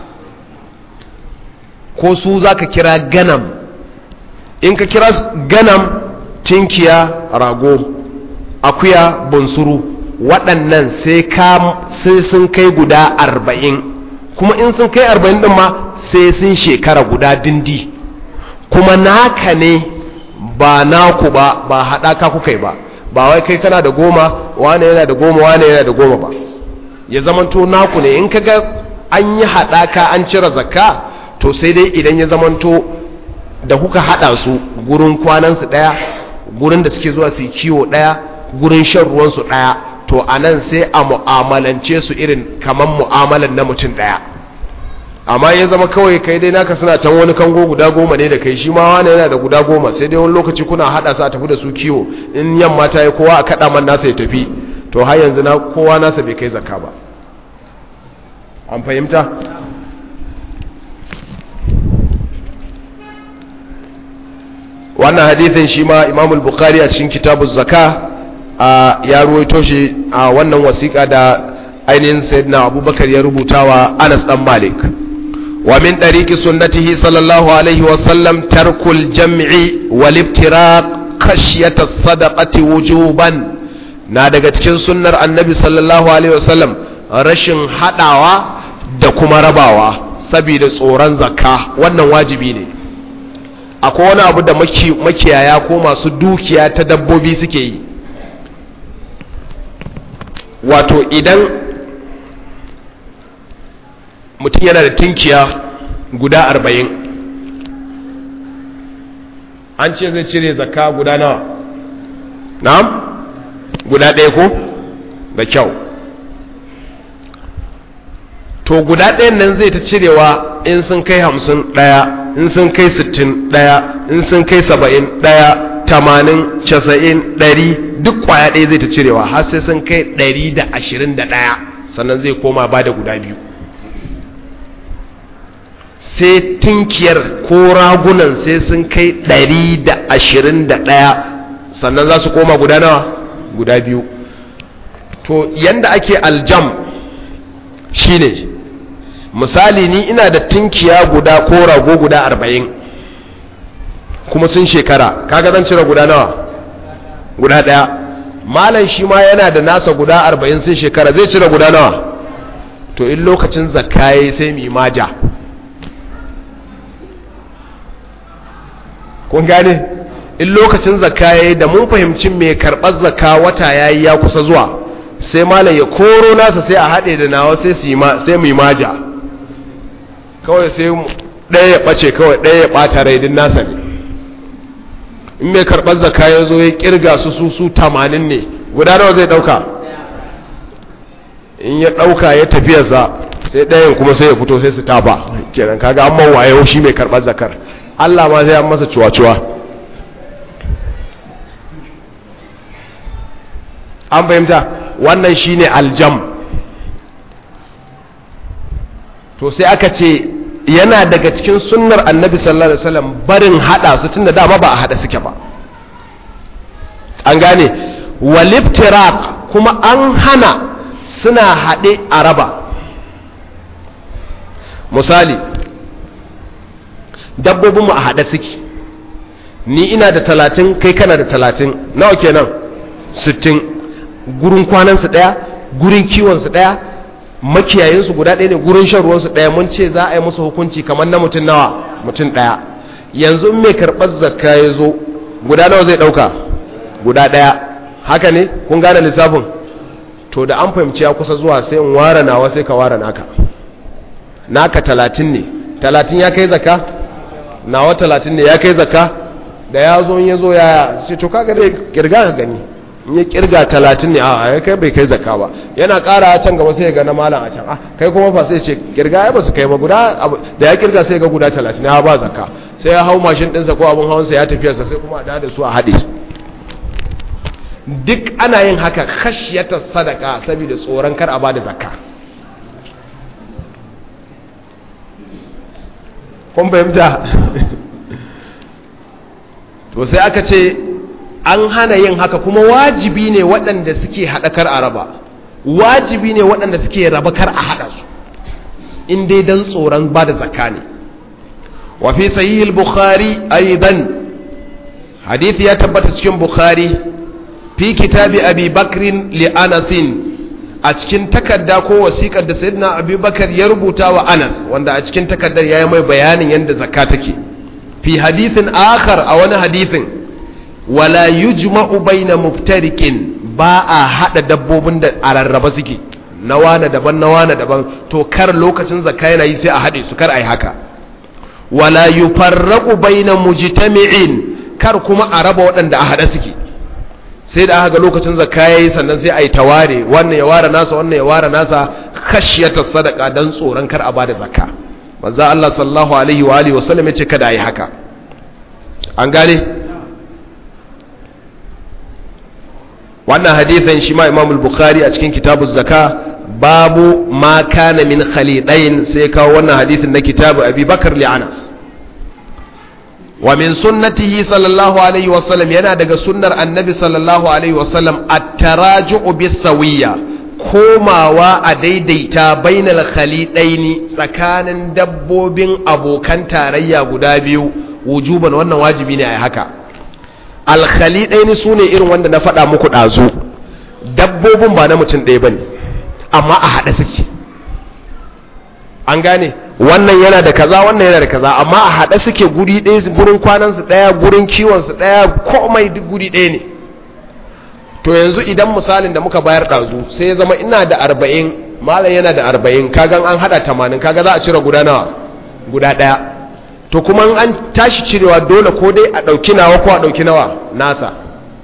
ko su zaka kira ganam. in ka kira ganam, tinkiya, rago, akuya, bunsuru, waɗannan sai ka sai sun kai guda arba'in, kuma in sun kai arba'in din ma sai sun shekara guda dindi, kuma naka ne ba naku ba, ba haɗaka kuka yi ba, ba wai kai kana da goma wane yana da goma wane yana da goma ba, ya zamanto naku ne. in kaga an yi haɗaka an cire zakka, to sai dai idan ya zamanto da kuka haɗa su gurin kwanansu ɗaya, gurin da suke zuwa su yi kiwo ɗaya, gurin shan ruwansu ɗaya, to a nan sai a mu'amalance su irin kamar mu'amalan na mutum ɗaya. amma ya zama kawai kai dai naka suna can wani kango guda goma ne da kai, shi ma wani yana da guda goma, sai dai wani lokaci kuna haɗa su a tafi da su kiwo, in yamma ta yi kowa a kaɗa man nasa ya tafi, to har yanzu na kowa nasa bai kai zakka ba. an fahimta? wannan hadithin shi ma Imam al-Bukhari a cikin kitabuz zaka ya ruwaito shi a wannan wasiƙa da ainihin sayyidina Abubakar ya rubutawa Anas dan Malik. wa min tariqi sunnatihi sallallahu alaihi wa sallam tarkul jam'i wal ibtiraq khashyata as-sadaqati wujuban. na daga cikin sunnar annabi sallallahu alaihi wa sallam rashin hadawa da kuma rabawa saboda tsoron zakka, wannan wajibi ne. akwai wani abu da makiyaya ko masu dukiya ta dabbobi suke yi, wato idan mutum yana da tinkiya guda arba'in, an ce zai cire zakka guda nawa? na'am, guda ɗaya ko? da kyau. to guda ɗayan nan zai ta cirewa in sun kai hamsin ɗaya, in sun kai sittin ɗaya, in sun kai saba'in ɗaya, tamanin, casa'in, ɗari, duk kwaya ɗaya zai ta cirewa har sai sun kai ɗari da ashirin da ɗaya, sannan zai koma ba da guda biyu. sai tinkiyar ko ragunan sai sun kai ɗari da ashirin da ɗaya, sannan za su koma guda nawa? guda biyu. to yanda ake aljam shine, misali ni ina da tinkiya guda ko rago guda arba'in, kuma sun shekara, kaga zan cire guda nawa? guda ɗaya. malam shi ma yana da nasa guda arba'in sun shekara, zai cire guda nawa? to in lokacin zakka yayi sai mu maja. kun gane? in lokacin zakka yayi da mun fahimci mai karɓar zakka wata yayi ya kusa zuwa, sai malam ya koro nasa sai a haɗe da nawa sai sai mu maja, kawai sai ɗaya ya ɓace, kawai ɗaya ya ɓata rai din nasa ne. in mai karɓar zakka ya zo ya ƙirga su su su tamanin ne, guda nawa zai ɗauka? in ya ɗauka ya tafiyarsa, sai ɗayan kuma sai ya fito sai su tafa kenan, kaga an mawaye shi mai karɓar zakar. Allah ma sai an masa cuwa-cuwa. an fahimta? wannan shine aljam. to sai aka ce yana daga cikin sunnar annabi sallallahu alaihi wasallam barin hada su, tunda dama ba a hada suke ba. an gane? waliftiraq kuma an hana suna hade a raba. misali dabbobin mu a hada suke, ni ina da talatin kai kana da talatin, nawa kenan? sittin. gurin kwanansu daya, gurin kiwonsu daya, makiyayinsu guda ɗaya ne, gurin shan ruwansu ɗaya. mun ce za a yi musu hukunci kamar na mutum nawa? mutum ɗaya. yanzu in mai karɓar zakka ya zo, guda nawa zai ɗauka? guda ɗaya. haka ne? kun gane lissafin? to da an fahimci ya kusa zuwa sai in ware nawa sai ka ware naka. naka talatin ne, talatin ya kai zakka? nawa talatin ne ya kai zakka? da ya zo ya zo ya sai to kaga dai kirga ka gani, in ya kirga talatin ne a kai bai kai zakka ba, yana ƙara a can gaba sai ya ga na malam a can, a kai kuma fa sai ce kirga ya ba su kai ba, guda da ya kirga sai ga guda talatin ya ba zakka, sai ya hau mashin ɗinsa ko abin hawansa ya tafiyarsa sai kuma a da su a haɗe su. Duk ana yin haka khashyatar sadaka saboda tsoron kar a ba da zakka. kun fahimta? To sai aka ce an hana yin haka, kuma wajibi ne waɗanda suke haɗa kar a raba, wajibi ne waɗanda suke raba kar a haɗa su, in dai don tsoron ba da zakka ne. wa fi sahihil bukhari aidan, hadithi ya tabbata cikin bukhari fi kitabi abi bakrin li anasin, a cikin takarda ko wasiƙar da sayyidina abi bakar ya rubuta wa anas, wanda a cikin takardar ya yi mai bayanin yadda zakka take. fi hadithin akhar, a wani hadithin, wala yujma'u baina muftarikin, ba a hada dabbobin da a rarraba suke, na wane daban na wane daban, to kar lokacin zakka yana yi sai a hade su, kar ai haka. wala yufarraqu baina mujtami'in, kar kuma a raba waɗanda a hada suke, sai da aka ga lokacin zakka yayi sannan sai ai taware, wannan ya ware nasa wannan ya ware nasa, khashyatas sadaqa, dan tsoron kar a bada zakka. manzo Allah sallallahu alaihi wa alihi wasallam ya ce kada ayi haka. an gane wannan hadithin shi ma Imam al-Bukhari a cikin kitabuz zaka, babu ma kana min khalidain, sai kawo wannan hadithin na kitabu Abi Bakar li Anas. wa min sunnatihi sallallahu alaihi wasallam, yana daga sunnar annabi sallallahu alaihi wasallam at-taraju'u bis-sawiyya, komawa a daidaita bainal khalidaini, tsakanin dabbobin abokan tarayya guda biyu, wujuban, wannan wajibi ne a haka. al khalidaini sune irin wanda na faɗa muku ɗazu, dabbobin ba na mutum ɗaya bane amma a haɗe suke. an gane, wannan yana da kaza wannan yana da kaza, amma a haɗe suke guri ɗaya, gurin kwanansu ɗaya, gurin kiwonsu ɗaya, komai duk guri ɗaya ne. to yanzu idan misalin da muka bayar ɗazu sai ya zama ina da arba'in, malam yana da arba'in, kagan an haɗa tamanin, kaga za a cire guda nawa? guda ɗaya. to kuma an tashi cirewa dole ko dai a ɗauki nawa ko a ɗauki nawa nasa.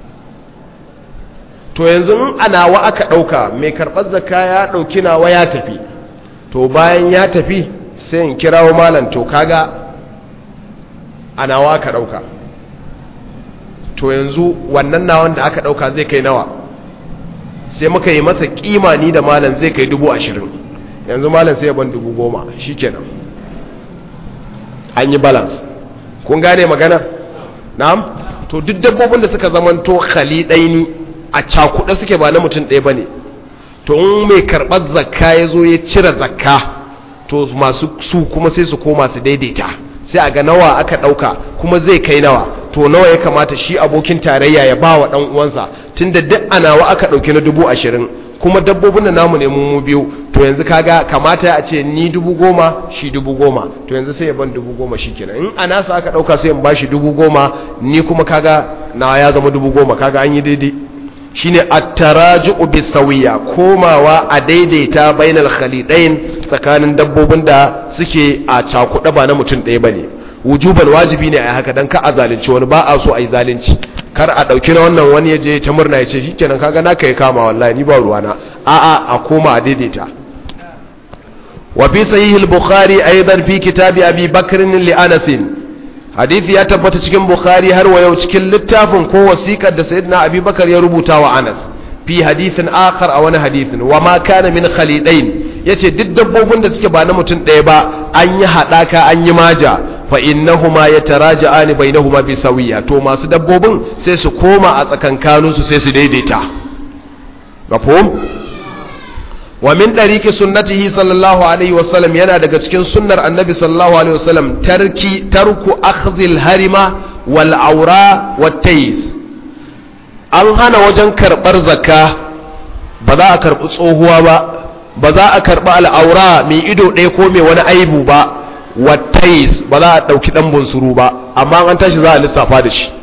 to yanzu in a nawa aka ɗauka, mai karɓar zakka ya ɗauki nawa ya tafi, to bayan ya tafi sai in kirawo malam, to kaga a nawa aka ɗauka, to yanzu wannan nawan da aka dauka zai kai nawa, sai muka yi masa kima ni da malam zai kai dubu ashirin, yanzu malam sai ya ban dubu goma, shikenan an yi balance. kun gane maganar? na'am. to duk dabbobin da suka zamanto khalidaini, a cakuɗe suke, ba na mutum ɗaya bane, to in mai karɓar zakka ya zo ya cire zakka, to masu su kuma sai su koma su daidaita, sai a ga nawa aka ɗauka kuma zai kai nawa, to nawa ya kamata shi abokin tarayya ya ba wa ɗan uwansa, tunda duk a nawa aka ɗauki na dubu ashirin, kuma dabbobin da namu ne mu biyu, to yanzu kaga kamata a ce ni dubu goma shi dubu goma, to yanzu sai ya ban dubu goma shi kenan. in a nasa aka ɗauka sai in ba shi dubu goma, ni kuma kaga na ya zama dubu goma, kaga an yi daidai. shine at-taraju'u bis-sawiyya, komawa a daidaita bainal khalidain, tsakanin dabbobin da suke a cakuɗa ba na mutum ɗaya bane. wujuban, wajibi ne a haka dan ka a zalunci wani, ba a so a yi zalunci, kar a ɗauki na wannan wani ya je ta murna ya ce shikenan kaga na kai kama wallahi ni ba ruwana, a'a a koma a daidaita. wa fi sahihil bukhari aidan fi kitabi abi bakr li anas, hadisi ya tabbata cikin bukhari har wa yau cikin littafin ko wasiƙar da sayyidina abubakar ya rubuta wa anas, fi hadithin akhar, a wani hadithin, wa ma kana min khalidain, yace duk dabbobin da suke ba na mutum ɗaya ba, an yi haɗaka an yi maja, fa innahuma yataraja'ani bainahuma bi sawiya, to masu dabbobin sai su koma a tsakankanin su sai su daidaita. mafhum? wa min dariki sunnatihi sallallahu alaihi wasallam, yana daga cikin sunnar annabi sallallahu alaihi wasallam, tarki tarku akhdhil harima wal aura wat tays. an hana wajen karbar zakka ba za a karbi tsohuwa ba, ba za a karbi al'aura mai ido ɗaya ko mai wani aibu ba, wat tays ba za a dauki dan bunsuru ba, amma an tashi za a lissafa da shi.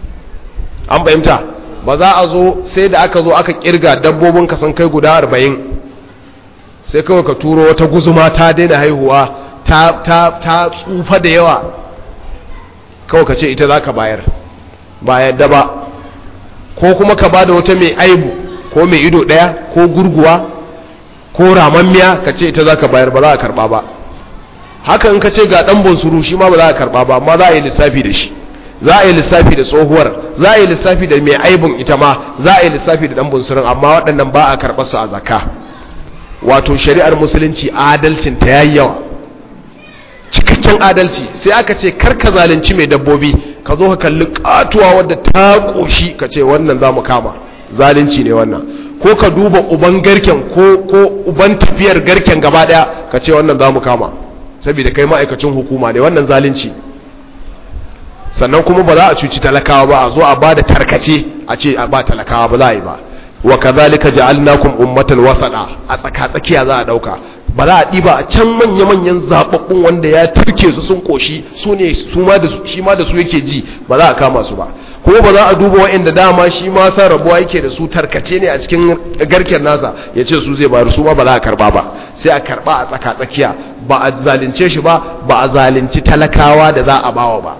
an fahimta? ba za a zo sai da aka zo aka kirga dabbobin ka san kai guda arba'in, sai kawai ka turo wata guzuma ta daina haihuwa, ta, ta, ta tsufa da yawa, kawai ka ce ita za ka bayar, ba yadda ba. ko kuma ka bada wata mai aibu ko mai ido daya ko gurguwa ko ramammiya ka ce ita za ka bayar ba za a karba ba. haka in ka ce ga dan bunsuru shi ma ba za a karba ba, amma za a yi lissafi da shi, za a yi lissafi da tsohuwar, za a yi lissafi da mai aibun ita ma, za a yi lissafi da dan bunsurun, amma waɗannan ba a karɓar su a zakka. wato shari'ar musulunci adalcin ta yayi yawa, cikakken adalci. sai aka ce kar ka zalunci mai dabbobi, ka zo ka kalli katuwa wadda ta koshi ka ce wannan za mu kama, zalunci ne wannan. ko ka duba uban garken ko ko uban tafiyar garken gaba daya ka ce wannan za mu kama, saboda kai ma'aikacin hukuma ne, wannan zalunci. sannan kuma ba za a cuci talakawa ba, a zo a ba da tarkace a ce a ba talakawa ba za a yi ba. wa kadhalika ja'alnakum ummatan wasata, a tsaka tsakiya za a dauka, ba za a diba a can manya manyan zababbun wanda ya turke su sun koshi su ne su ma da shi ma da su yake ji, ba za a kama su ba. kuma ba za a duba waɗanda dama shi ma san rabuwa yake da su tarkace ne a cikin garken nasa ya ce su zai bayar, su ma ba za a karba ba. sai a karba a tsaka tsakiya, ba a zalunce shi ba, ba a zalunci talakawa da za a bawa ba.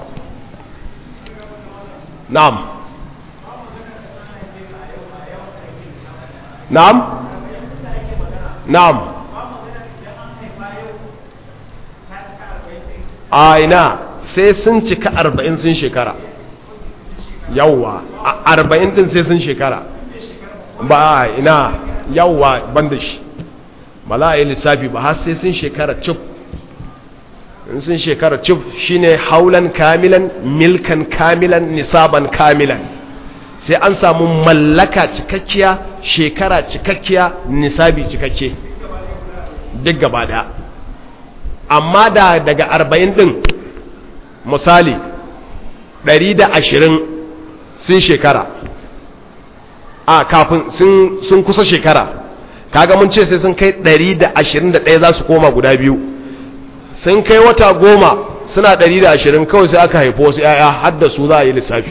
na'am na'am na'am a ina sai sun cika arba'in sun shekara, yawwa arba'in din sai sun shekara, ba ina yawwa ban da shi ba za a yi lissafi ba har sai sun shekara cif. in sun shekara cif shine haulan kamilan, milkan kamilan, nisaban kamilan. sai an samu mallaka cikakkiya, shekara cikakkiya, nisabi cikakke duk gaba daya. amma da daga arba'in din misali ɗari da ashirin sun shekara, a kafin sun, sun kusa shekara, kaga mun ce sai sun kai ɗari da ashirin da ɗaya za su koma guda biyu. sun kai wata goma suna ɗari da ashirin kawai sai aka haifo wasu ‘ya'ya har da su za a yi lissafi.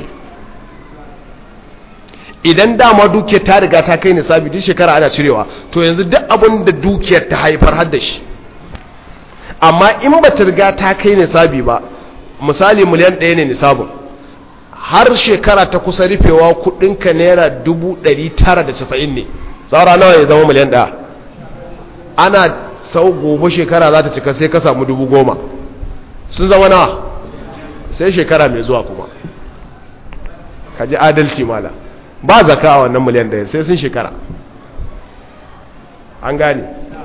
idan dama dukiyar ta riga ta kai nisabi duk shekara ana cirewa, to yanzu duk abin da dukiyar ta haifar har da shi. amma in ba ta riga ta kai nisabi ba, misali miliyan ɗaya ne nisabin, har shekara ta kusa rufewa kudinka naira dubu ɗari tara da casa'in ne, tsara nawa ya zama miliyan ɗaya. ana sau gobe shekara za ta cika sai ka samu dubu goma, sun zama nawa sai shekara mai zuwa kuma. ka ji adalci mala, ba zaka a wannan miliyan ɗaya sai sun shekara. an gane.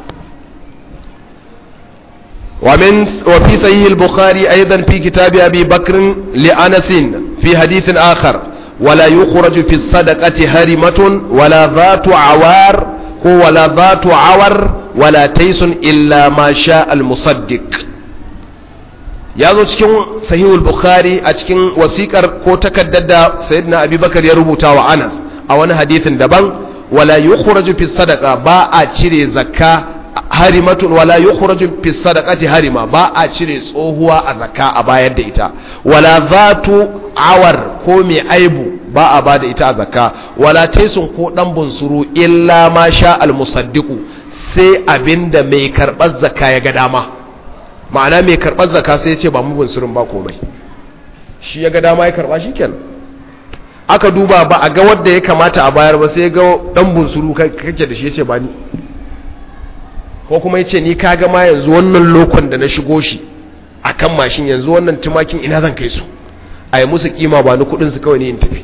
ومن وفي صحيح البخاري أيضا في كتاب أبي بكر لأنس في حديث آخر ولا يخرج في الصدقة هرمة ولا ذات عوار ولا ذات عور ولا تيس إلا ما شاء المصدق. yazo cikin sahihul bukhari a cikin wasikar ko takaddar da sayyidina abubakar ya rubuta wa Anas a wani hadisin daban, wala yukhraju fi sadaqa, ba a cire zakka harimatun, wala yukhraju fi sadaqati harima, ba a cire tsohuwa a zakka a bayar da ita, wala zatu awar ko mai aibu ba a bada ita a zakka, wala taisun ko dan bunsuru illa ma sha al musaddiqu, sai abinda mai karbar zakka ya ga dama. ma'ana mai karbar zakka sai ya ce ba mu bunsurun ba komai, shi ya ga dama ya karba shikenan. aka duba ba a ga wanda ya kamata a bayar ba, sai ga dan bunsuru kake da shi ya ce ba ni, ko kuma ya ce ni kaga ma yanzu wannan lokon da na shigo shi a kan mashin, yanzu wannan tumakin ina zan kai su, a yi musu kima ba ni kudinsu kawai ne in tafi.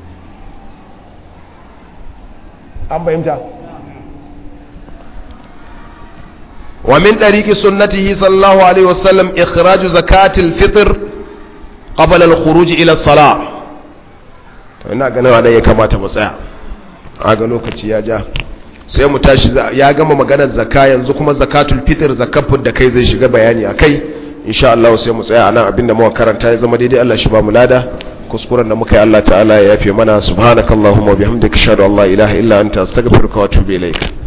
an bayyanta. wa min ɗariƙi sunnatihi sallallahu alaihi wasallam ikhraju zakatil fitr qabla al-khuruj ila as-salah. to ina ganin wannan ya kamata mu tsaya, a ga lokaci ya ja, sai mu tashi. ya gama maganar zakka, yanzu kuma zakatul fitr, zakafin da kai zai shiga bayani akai insha Allah. sai mu tsaya anan, abinda muka karanta ya zama daidai Allah shi ba mu lada, kuskuren da muka yi Allah ta'ala ya yafe mana. subhanakallahumma wa bihamdika ashhadu an la ilaha illa anta astaghfiruka wa atubu ilaik.